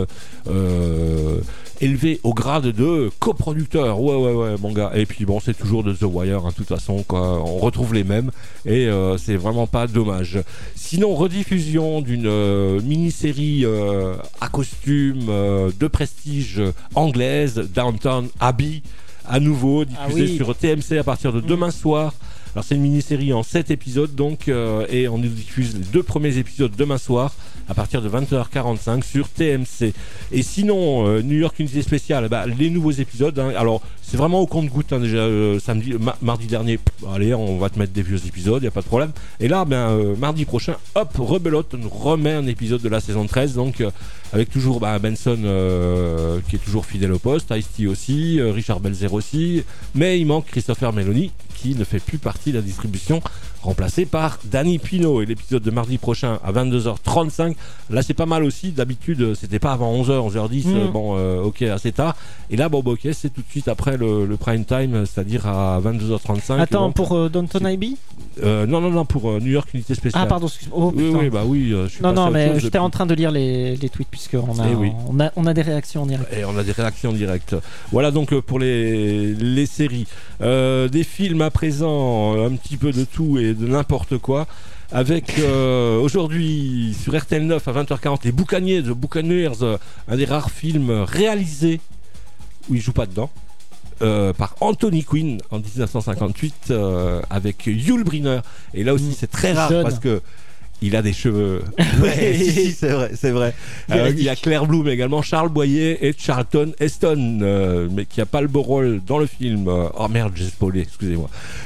élevé au grade de coproducteur. Ouais mon gars. Et puis bon, c'est toujours de The Wire, de toute façon, quoi. On retrouve les mêmes et c'est vraiment pas dommage. Sinon, rediffusion d'une mini-série à costume de prestige anglaise, Downton Abbey, à nouveau diffusée sur TMC à partir de demain soir. Alors c'est une mini-série en 7 épisodes donc et on diffuse les 2 premiers épisodes demain soir à partir de 20h45 sur TMC. Et sinon New York Unité Spéciale, les nouveaux épisodes, alors c'est vraiment au compte-gouttes, déjà mardi dernier, allez on va te mettre des vieux épisodes, y a pas de problème. Et là mardi prochain, hop, rebelote, on nous remet un épisode de la saison 13 donc avec toujours Benson qui est toujours fidèle au poste, Ice-T aussi, Richard Belzer aussi, mais il manque Christopher Meloni qui ne fait plus partie de la distribution, remplacé par Danny Pino. Et l'épisode de mardi prochain à 22h35, là c'est pas mal aussi, d'habitude c'était pas avant 11h, 11h10, ok, assez tard, et là ok, c'est tout de suite après le prime time, c'est-à-dire à 22h35. Attends, pour Downton Abbey non, pour New York Unité Spéciale. Ah pardon, excuse-moi. Oui, je suis non, mais j'étais en train de lire les tweets puisqu'on on a des réactions en direct. Et on a des réactions en direct. Voilà donc pour les séries. Des films à présent, un petit peu de tout et de n'importe quoi. Avec aujourd'hui sur RTL 9 à 20h40 les Buccaneers, The Buccaneers, un des rares films réalisés où il joue pas dedans. Par Anthony Quinn en 1958 avec Yul Brynner, et là aussi c'est très rare parce que il a des cheveux. Ouais, si, c'est vrai. Il y a Claire Bloom également, Charles Boyer et Charlton Heston, mais qui a pas le beau rôle dans le film. Oh merde, j'ai spoilé, excusez-moi.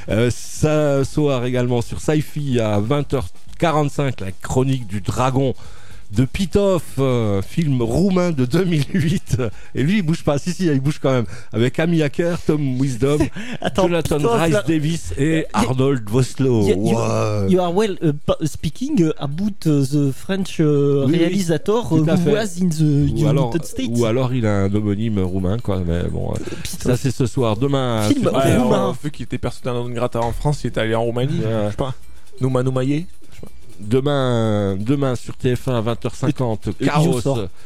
Ça soir également sur Sci-Fi à 20h45, la chronique du dragon de Pitof, film roumain de 2008, et lui il bouge pas, si il bouge quand même, avec Amy Acker, Tom Wisdom, Jonathan Rhys-Davies et Arnold Vosloo. You are well speaking about the French realizator who was in the United States. Ou alors il a un homonyme roumain, quoi, mais bon, ça c'est ce soir. Demain, film roumain. Vu qu'il était persona non grata en France, il est allé en Roumanie, je sais pas, Noumaye. Demain sur TF1 à 20h50, Chaos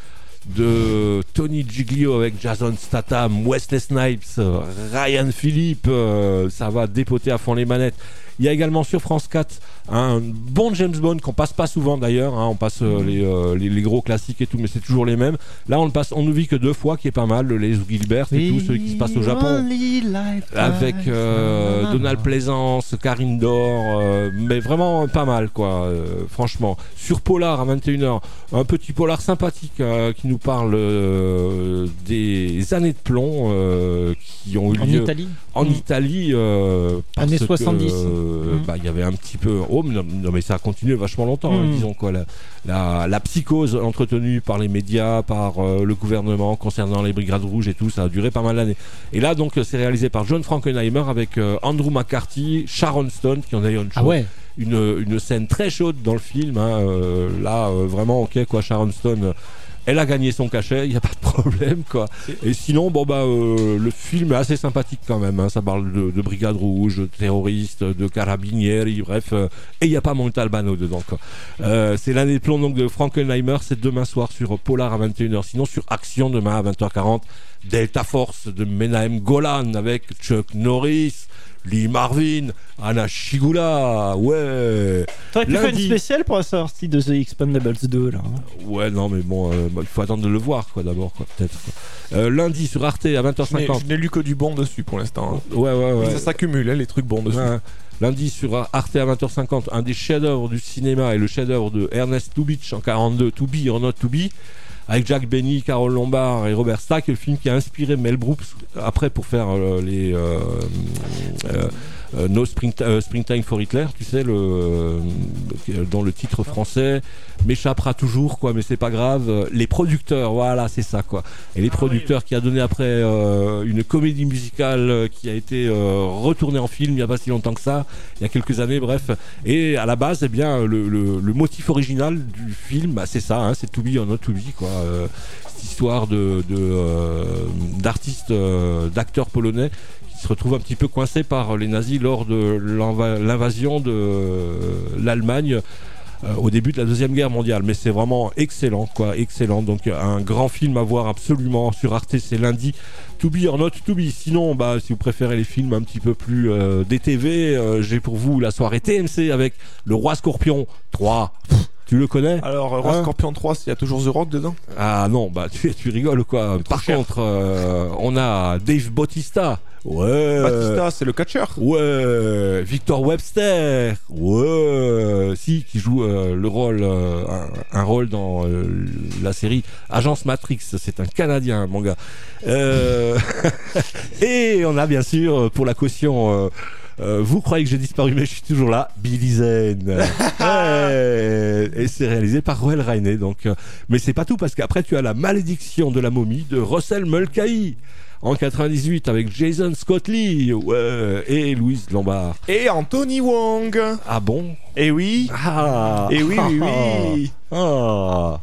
de Tony Giglio avec Jason Statham, Wesley Snipes, Ryan Philippe, ça va dépoter à fond les manettes. Il y a également sur France 4 un bon James Bond qu'on passe pas souvent d'ailleurs, on passe les gros classiques et tout, mais c'est toujours les mêmes. Là on ne vit que 2 fois, qui est pas mal, Les Gilbert et tout, celui qui se passe au Japon avec Donald Pleasance, Karine Dor, mais vraiment pas mal quoi, franchement. Sur Polar à 21h, un petit polar sympathique qui nous parle des années de plomb qui ont eu lieu en Italie années 70. Il y avait un petit peu non mais ça a continué vachement longtemps, disons quoi, la psychose entretenue par les médias, par le gouvernement concernant les brigades rouges et tout, ça a duré pas mal d'années. Et là donc c'est réalisé par John Frankenheimer avec Andrew McCarthy, Sharon Stone qui en a eu une scène très chaude dans le film, vraiment ok quoi. Sharon Stone, elle a gagné son cachet, il n'y a pas de problème quoi. Et sinon le film est assez sympathique quand même, ça parle de brigade rouge, de terroristes, de carabinieri, bref, et il n'y a pas Montalbano dedans quoi. C'est l'année de plomb donc de Frankenheimer, c'est demain soir sur Polar à 21h. Sinon sur Action demain à 20h40, Delta Force de Menahem Golan avec Chuck Norris, Lee Marvin, Anna Shigula, ouais. T'aurais pu faire une spéciale pour la sortie de The Expendables 2 là. Ouais, non mais bon, il faut attendre de le voir quoi d'abord quoi, peut-être. Lundi sur Arte à 20h50. Je n'ai lu que du bon dessus pour l'instant. Ouais. Ça s'accumule les trucs bons dessus. Ouais. Lundi sur Arte à 20h50, un des chefs-d'œuvre du cinéma et le chef-d'œuvre de Ernest Lubitsch en 42, To Be or Not To Be, avec Jack Benny, Carole Lombard et Robert Stack, le film qui a inspiré Mel Brooks après pour faire les No Springtime for Hitler, tu sais, dans le titre français, m'échappera toujours, quoi, mais c'est pas grave. Les producteurs, voilà, c'est ça, quoi. Et les producteurs qui a donné après une comédie musicale qui a été retournée en film il n'y a pas si longtemps que ça, il y a quelques années, bref. Et à la base, eh bien, le motif original du film, bah, c'est ça, hein, c'est To Be or Not To Be, quoi. Cette histoire d'artistes, d'acteurs polonais se retrouve un petit peu coincé par les nazis lors de l'invasion de l'Allemagne au début de la Deuxième Guerre mondiale. Mais c'est vraiment excellent, quoi, excellent. Donc un grand film à voir absolument sur Arte, c'est lundi. To Be or Not To Be. Sinon, bah, si vous préférez les films un petit peu plus DTV, j'ai pour vous la soirée TMC avec Le Roi Scorpion 3. Tu le connais? Alors, Roi Scorpion 3, il y a toujours The Rock dedans? Ah non, bah tu rigoles, quoi. Par contre, on a Dave Bautista. Ouais. Bautista, c'est le catcheur. Ouais. Victor Webster. Ouais. Si, qui joue le rôle, un rôle dans la série Agence Matrix. C'est un Canadien, mon gars. Et on a bien sûr pour la caution. Vous croyez que j'ai disparu, mais je suis toujours là. Billy Zane. Et c'est réalisé par Roel Rainé. Donc, mais c'est pas tout, parce qu'après tu as La Malédiction de la momie de Russell Mulcahy en 98 avec Jason Scott Lee, ouais, et Louise Lombard. Et Anthony Wong. Ah bon? Et oui. Ah. Et oui, oui, oui. Ah.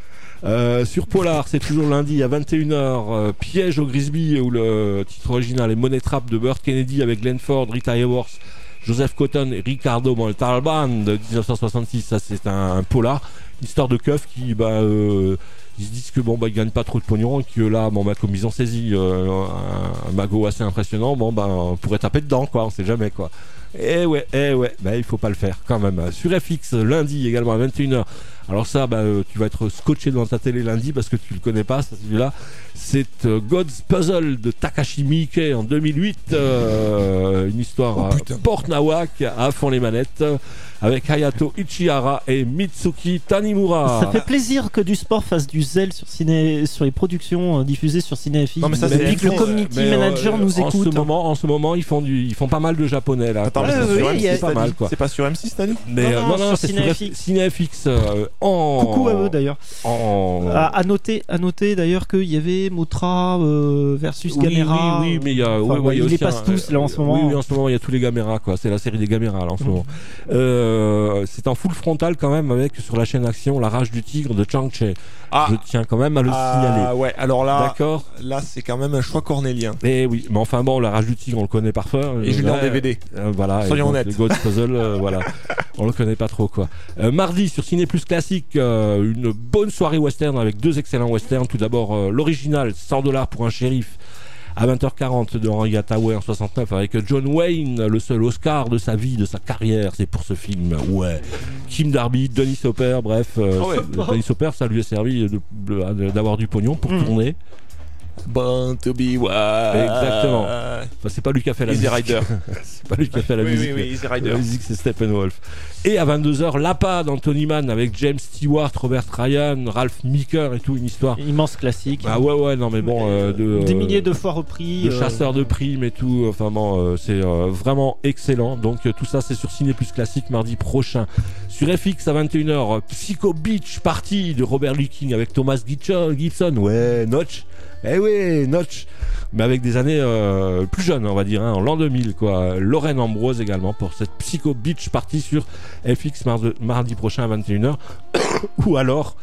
Sur Polar, c'est toujours lundi à 21h, Piège au Grisby, où le titre original est Money Trap de Burt Kennedy avec Glenn Ford, Rita Hayworth, Joseph Cotton et Ricardo Montalban de 1966. Ça, c'est un polar, une histoire de keuf qui ils se disent que bon, ils gagnent pas trop de pognon et que là, bon, comme ils ont saisi un magot assez impressionnant, bon, on pourrait taper dedans, quoi, on sait jamais, quoi. Eh ouais, il faut pas le faire quand même. Sur FX, lundi également à 21h. Alors ça, tu vas être scotché devant ta télé lundi parce que tu le connais pas, celui-là. C'est God's Puzzle de Takashi Miike en 2008. Une histoire porte-nawak à fond les manettes avec Hayato Ichihara et Mitsuki Tanimura. Ça fait plaisir que du sport fasse du zèle sur les productions diffusées sur CinéFX. Non mais ça, c'est que le community manager nous écoute. En ce moment, ils font pas mal de japonais là. Attends, c'est pas mal, quoi. C'est pas sur M6 cette année? Non, c'est sur CinéFX. Coucou à eux d'ailleurs. À noter d'ailleurs qu'il y avait Motra versus Gamera. Oui, mais il y a. Ils les passent tous là en ce moment. Oui, en ce moment il y a tous les Gamera, quoi. C'est la série des Gamera là en ce moment. C'est en full frontal quand même avec sur la chaîne Action La Rage du Tigre de Chang Che. Je tiens quand même à le signaler. Ouais, alors là, d'accord. Là c'est quand même un choix cornélien. Et oui, mais enfin bon, La Rage du Tigre on le connaît parfois. Et je l'ai en DVD. Voilà. Soyons honnêtes. Le God's Puzzle, voilà. On le connaît pas trop, quoi. Mardi sur Ciné Plus Classique, une bonne soirée western avec deux excellents westerns. Tout d'abord l'original $100 pour un shérif à 20h40 de Henry Hathaway en 69 avec John Wayne, le seul Oscar de sa vie, de sa carrière, c'est pour ce film. Ouais. Kim Darby, Dennis Hopper, bref, Dennis Hopper, ça lui a servi d'avoir du pognon pour tourner. Born to be wild. Exactement. Enfin, c'est pas lui qui a fait la musique. Rider. C'est pas lui qui a fait la musique. Oui, Easy Rider. La musique, c'est Steppenwolf. Et à 22h, L'Appât d'Anthony Mann avec James Stewart, Robert Ryan, Ralph Meeker et tout, une histoire. Immense classique. Ah ouais, non mais bon. Des milliers de fois repris. De chasseurs de primes et tout. Enfin bon, c'est vraiment excellent. Donc tout ça, c'est sur Ciné Plus Classique mardi prochain. Sur FX à 21h, Psycho Beach Party de Robert Luking avec Thomas Gibson. Ouais, Notch. Eh oui, Notch, mais avec des années plus jeunes, on va dire, en l'an 2000, quoi. Lorraine Ambrose également pour cette Psycho Beach Party sur FX mardi prochain à 21h. Ou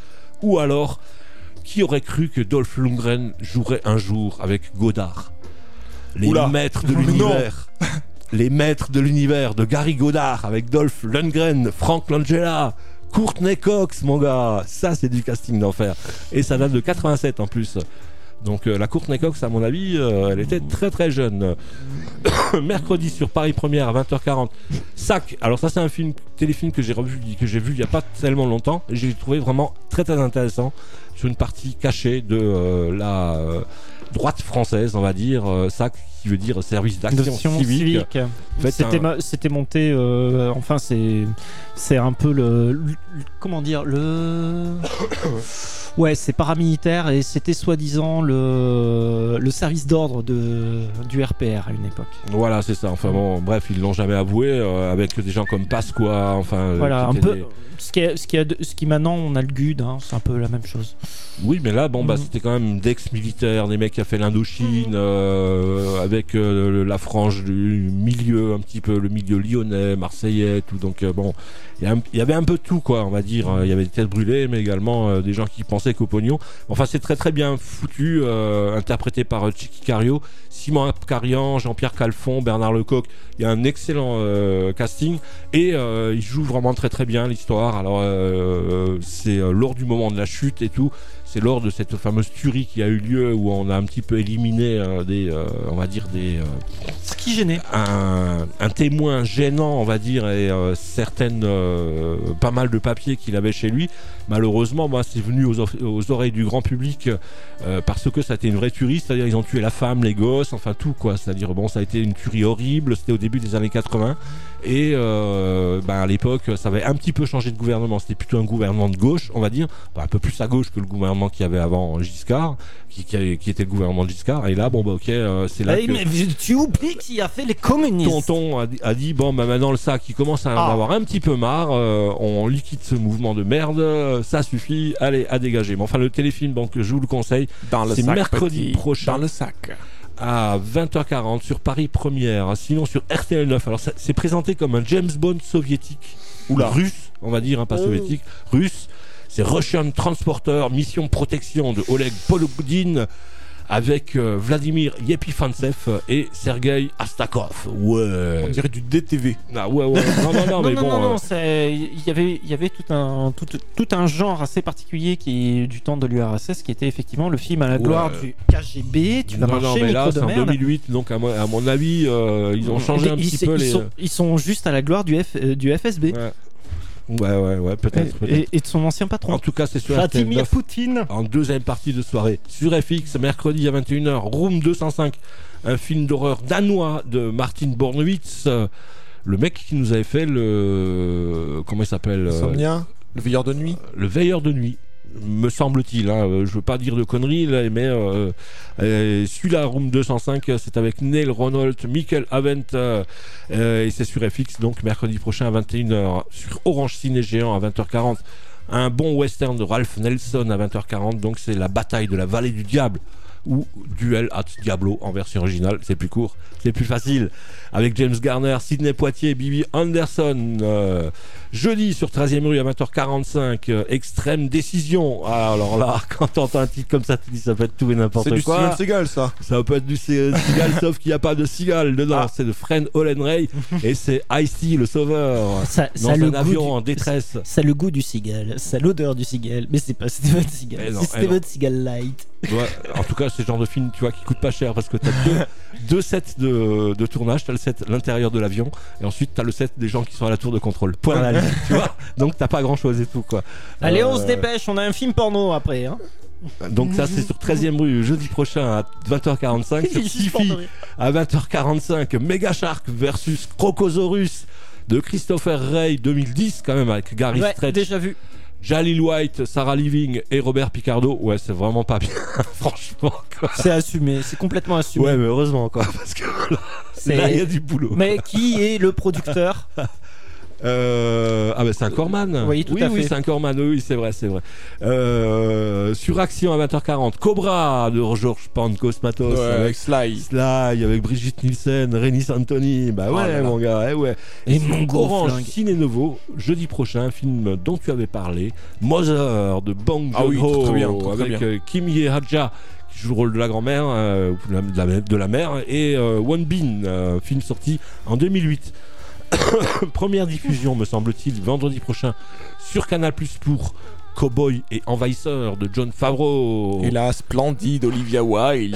alors, qui aurait cru que Dolph Lundgren jouerait un jour avec Godard, les maîtres de l'univers. Les maîtres de l'univers de Gary Goddard avec Dolph Lundgren, Frank Langella, Courtney Cox, mon gars. Ça, c'est du casting d'enfer. Et ça date de 87 en plus. Donc la Courtney Cox, à mon avis, elle était très très jeune. Mercredi sur Paris Première à 20h40. Sac. Alors ça, c'est un téléfilm que j'ai vu il y a pas tellement longtemps. Et j'ai trouvé vraiment très très intéressant sur une partie cachée de la droite française, on va dire. SAC, qui veut dire service d'action civique. En fait, c'était monté. Enfin, c'est un peu comment dire Ouais, c'est paramilitaire et c'était soi-disant le service d'ordre du RPR à une époque. Voilà, c'est ça. Enfin bon, bref, ils l'ont jamais avoué avec des gens comme Pasqua. Enfin, voilà, un peu. Ce qui maintenant on a le GUD, hein, c'est un peu la même chose. Oui, mais là, c'était quand même d'ex-militaires, des mecs qui a fait l'Indochine, avec la frange du milieu, un petit peu le milieu lyonnais, marseillais, tout. Donc il y avait un peu de tout, quoi, on va dire. Il y avait des têtes brûlées, mais également des gens qui pensaient qu'au pognon. Enfin, c'est très très bien foutu, interprété par Chicky Cario, Simon Apkarian, Jean-Pierre Calfon, Bernard Lecoq. Il y a un excellent casting et il joue vraiment très très bien l'histoire. Alors c'est lors du moment de la chute et tout. C'est lors de cette fameuse tuerie qui a eu lieu où on a un petit peu éliminé ce qui gênait. Un témoin gênant, on va dire, et pas mal de papiers qu'il avait chez lui. Malheureusement, c'est venu aux oreilles du grand public parce que ça a été une vraie tuerie, c'est-à-dire ils ont tué la femme, les gosses, enfin tout, quoi. C'est-à-dire ça a été une tuerie horrible, c'était au début des années 80 et à l'époque ça avait un petit peu changé de gouvernement, c'était plutôt un gouvernement de gauche, on va dire, un peu plus à gauche que le gouvernement qu'il y avait avant Giscard, qui était le gouvernement de Giscard, et là c'est là que... Mais tu oublies qui a fait les communistes. Tonton a dit maintenant le sac il commence à en avoir un petit peu marre, on liquide ce mouvement de merde, ça suffit, allez, à dégager. Mais enfin, le téléfilm, donc je vous le conseille, c'est mercredi prochain dans le sac à 20h40 sur Paris Première, sinon sur RTL 9. Alors c'est présenté comme un James Bond soviétique russe, on va dire, pas soviétique, russe. C'est Russian Transporter, mission protection de Oleg Pologdin, avec Vladimir Yepifantsev et Sergei Astakov. Ouais. On dirait du DTV. Ah ouais. Non, mais bon. Non, il y avait tout un genre assez particulier qui est du temps de l'URSS, qui était effectivement le film à la gloire du KGB. Tu vas marcher, mais là, micro de c'est en merde. 2008, donc à mon avis, ils ont changé un petit peu les... Ils sont juste à la gloire du FSB. Ouais, peut-être. Et de son ancien patron. En tout cas, c'est sur Vladimir RTL9, Poutine. en deuxième partie de soirée. Sur FX, mercredi à 21h, Room 205, un film d'horreur danois de Martin Bornewitz. Le mec qui nous avait fait comment il s'appelle Insomnia, le veilleur de nuit. Le veilleur de nuit, me semble-t-il. Je veux pas dire de conneries, là, mais celui-là, Room 205, c'est avec Neil Ronald, Michael Avent, et c'est sur FX, donc mercredi prochain à 21h. Sur Orange Ciné Géant à 20h40, un bon western de Ralph Nelson à 20h40, donc c'est la bataille de la vallée du diable, ou Duel at Diablo en version originale, c'est plus court, c'est plus facile, avec James Garner, Sidney Poitier, Bibi Anderson. Jeudi sur 13e rue à 20h45, Extrême Décision. Alors là, quand t'entends un titre comme ça, tu dis ça peut être tout et n'importe quoi. C'est du Steven Seagal, ça. Ça peut être du Seagal, sauf qu'il n'y a pas de Seagal dedans. C'est de Fred Hollenray et c'est Ice-T, le sauveur, dans un avion en détresse. Ça a le goût du Seagal, ça a l'odeur du Seagal, mais c'est pas Steven Seagal, c'est Steven Seagal Light. Ouais, en tout cas, c'est le genre de film, tu vois, qui coûte pas cher parce que t'as deux sets de tournage. T'as le set l'intérieur de l'avion et ensuite t'as le set des gens qui sont à la tour de contrôle. Point à la ligne, tu vois. Donc t'as pas grand chose et tout, quoi. Allez, on se dépêche, on a un film porno après, hein. Donc ça, c'est sur 13e rue, jeudi prochain à 20h45. Sur Tiffy à 20h45, Mega Shark versus Crocosaurus de Christopher Ray 2010, quand même, avec Gary Stretch. Déjà vu. Jalil White, Sarah Living et Robert Picardo. Ouais, c'est vraiment pas bien, franchement, quoi. C'est assumé, c'est complètement assumé. Ouais, mais heureusement, quoi, parce que là, il y a du boulot. Mais qui est le producteur? C'est un Corman. Oui, tout à fait. Oui, c'est un Corman. Oui, c'est vrai. Sur Action à 20h40, Cobra de Georges Pancosmatos, avec Sly, avec Brigitte Nielsen, Rémi Santoni. Bah ouais, mon gars, ouais. Et mon Orange Ciné Novo, jeudi prochain, un film dont tu avais parlé, Mother de Bong Joon-ho, avec Kim Ye-hadja qui joue le rôle de la grand-mère, de la mère, et Won Bin, film sorti en 2008. Première diffusion, me semble-t-il, vendredi prochain sur Canal+ pour Cowboy et Envahisseur de Jon Favreau. Et la splendide Olivia Wilde.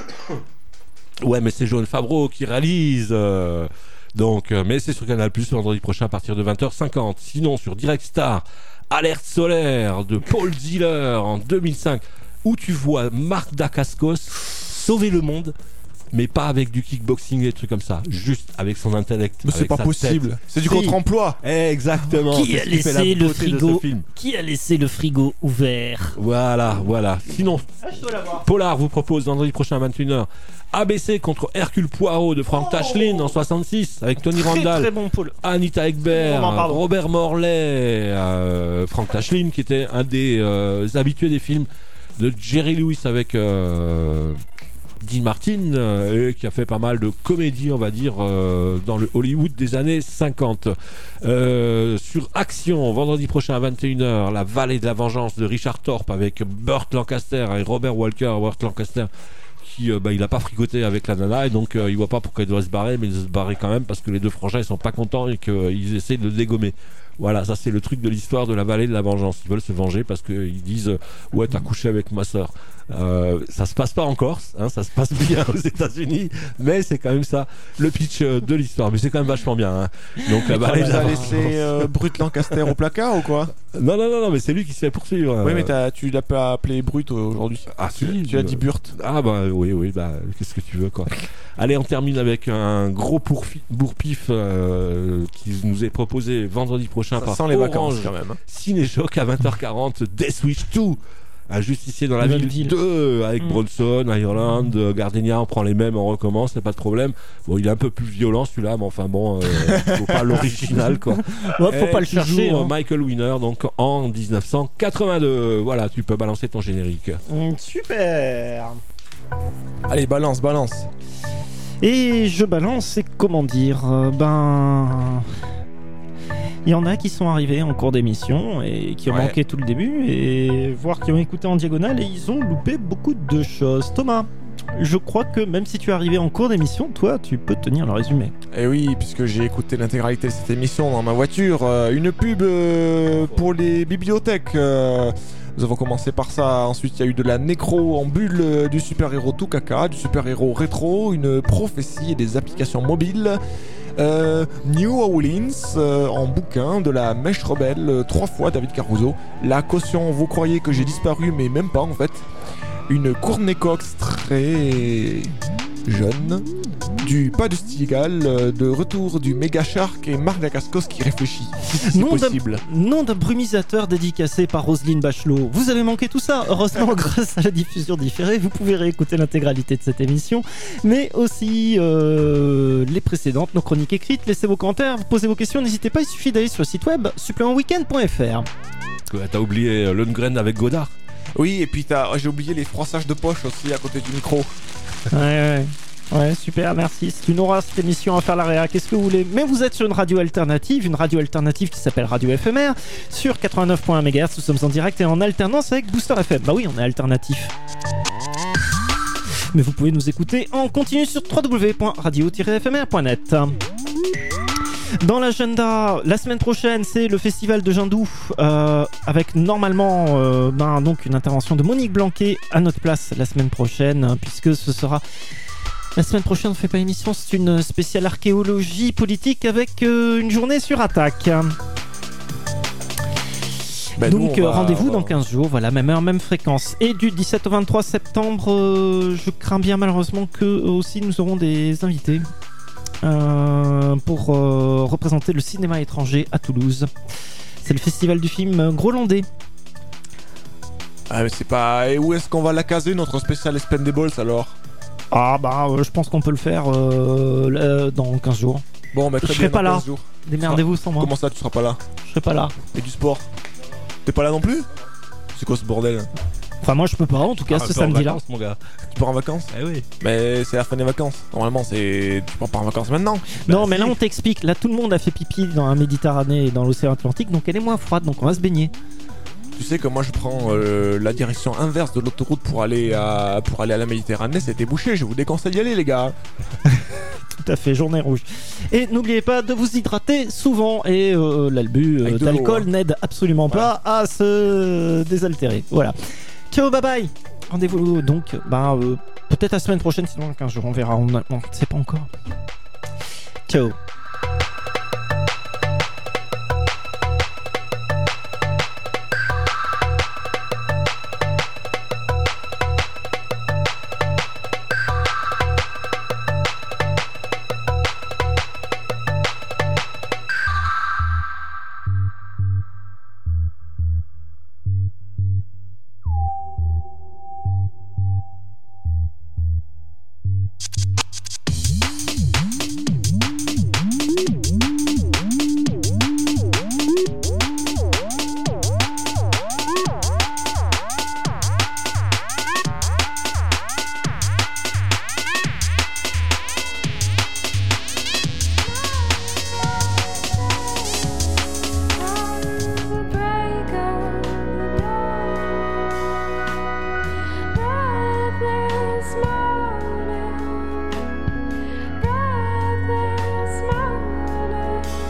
Ouais, mais c'est Jon Favreau qui réalise. Mais c'est sur Canal+ vendredi prochain à partir de 20h50. Sinon, sur Direct Star, Alerte solaire de Paul Ziller en 2005, où tu vois Marc Dacascos sauver le monde mais pas avec du kickboxing et des trucs comme ça, juste avec son intellect. Mais c'est pas possible, c'est du contre-emploi. Exactement. Qui a laissé le frigo Qui a laissé le frigo ouvert? Voilà. Sinon, Polar vous propose vendredi prochain à 21h ABC contre Hercule Poirot de Frank Tashlin en 66 avec Tony Randall, très bon, Paul. Anita Ekberg, Robert Morley, Frank Tashlin qui était un des habitués des films de Jerry Lewis avec Dean Martin, qui a fait pas mal de comédies, on va dire, dans le Hollywood des années 50. Sur Action, vendredi prochain à 21h, La Vallée de la Vengeance de Richard Thorpe avec Burt Lancaster et Robert Walker. Burt Lancaster qui il a pas fricoté avec la nana et donc il voit pas pourquoi il doit se barrer, mais il doit se barrer quand même parce que les deux frangins ils sont pas contents et qu'ils essaient de le dégommer. Voilà, ça c'est le truc de l'histoire de la Vallée de la Vengeance. Ils veulent se venger parce qu'ils disent ouais, t'as couché avec ma soeur. Ça se passe pas en Corse, hein, ça se passe bien aux États-Unis, mais c'est quand même ça le pitch de l'histoire. Mais c'est quand même vachement bien. Hein. Donc la Vallée de la Vengeance. T'as laissé Brut Lancaster au placard ou quoi? Non, mais c'est lui qui se fait poursuivre. Oui, mais tu l'as pas appelé Brut aujourd'hui. Ah si, tu as dit Burt. Ah bah oui, bah qu'est-ce que tu veux quoi. Allez, on termine avec un gros bourre-pif qui nous est proposé vendredi prochain par sans les vacances quand même. Ciné-Choc à 20h40, Death Wish 2. Un justicier dans la ville 2 avec Bronson, Ireland, Gardenia, on prend les mêmes, on recommence, c'est pas de problème. Bon, il est un peu plus violent celui-là, mais enfin bon, faut pas l'original quoi. Ouais, faut pas le chercher. Hein. Michael Winner, donc en 1982. Voilà, tu peux balancer ton générique. Super. Allez, balance. Et je balance, et comment dire, il y en a qui sont arrivés en cours d'émission et qui ont manqué tout le début, et voire qui ont écouté en diagonale et ils ont loupé beaucoup de choses. Thomas, je crois que même si tu es arrivé en cours d'émission, toi, tu peux tenir le résumé. Eh oui, puisque j'ai écouté l'intégralité de cette émission dans ma voiture. Une pub pour les bibliothèques. Nous avons commencé par ça. Ensuite, il y a eu de la nécro en bulle, du super-héros tout caca, du super-héros rétro, une prophétie et des applications mobiles. New Orleans en bouquin, de la mèche rebelle, 3 fois David Caruso. La caution, vous croyez que j'ai disparu, mais même pas en fait. Une Courtney Cox très jeune, du pas de Stigal, de retour du Mega Shark et Marc Dacascos qui réfléchit. C'est possible. Nom d'un brumisateur dédicacé par Roselyne Bachelot. Vous avez manqué tout ça. Heureusement, grâce à la diffusion différée, vous pouvez réécouter l'intégralité de cette émission, mais aussi les précédentes, nos chroniques écrites. Laissez vos commentaires, posez vos questions, n'hésitez pas, il suffit d'aller sur le site web supplémentweekend.fr. T'as oublié Lundgren avec Godard. Oui, et puis j'ai oublié les froissages de poche aussi à côté du micro. Ouais, super, merci. C'est une aura cette émission à faire la réa, qu'est-ce que vous voulez. Mais vous êtes sur une radio alternative qui s'appelle Radio FMR, sur 89.1 MHz. Nous sommes en direct et en alternance avec Booster FM. Bah oui, on est alternatif. Mais vous pouvez nous écouter en continu sur www.radio-fmr.net. Dans l'agenda, la semaine prochaine, c'est le festival de Jindou, avec normalement donc une intervention de Monique Blanquet à notre place la semaine prochaine, puisque ce sera... La semaine prochaine, on ne fait pas émission, c'est une spéciale archéologie politique avec une journée sur attaque. Donc rendez-vous dans 15 jours, voilà, même heure, même fréquence. Et du 17 au 23 septembre, je crains bien malheureusement que aussi nous aurons des invités pour représenter le cinéma étranger à Toulouse. C'est le festival du film Grolandais. Ah mais c'est pas... Et où est-ce qu'on va la caser, notre spécial Expendables alors? Ah bah je pense qu'on peut le faire dans 15 jours. Bon, mais très je serai bien, pas là. 15 jours. Démerdez-vous sans moi. Comment ça, tu seras pas là? Je serai pas là. Et du sport? T'es pas là non plus? C'est quoi ce bordel? Enfin moi je peux pas en tout cas ce samedi-là. Mon gars. Tu pars en vacances? Eh oui. Mais c'est la fin des vacances. Normalement tu pars pas en vacances maintenant. Non mais là on t'explique. Là tout le monde a fait pipi dans la Méditerranée et dans l'océan Atlantique, donc elle est moins froide, donc on va se baigner. Tu sais que moi je prends la direction inverse de l'autoroute pour aller à la Méditerranée, c'était bouché, je vous déconseille d'y aller les gars. Tout à fait, journée rouge. Et n'oubliez pas de vous hydrater souvent, et l'abus d'alcool n'aide absolument pas à se désaltérer. Voilà. Ciao, bye bye. Rendez-vous donc peut-être la semaine prochaine, sinon 15 jours, on verra, on ne sait pas encore. Ciao.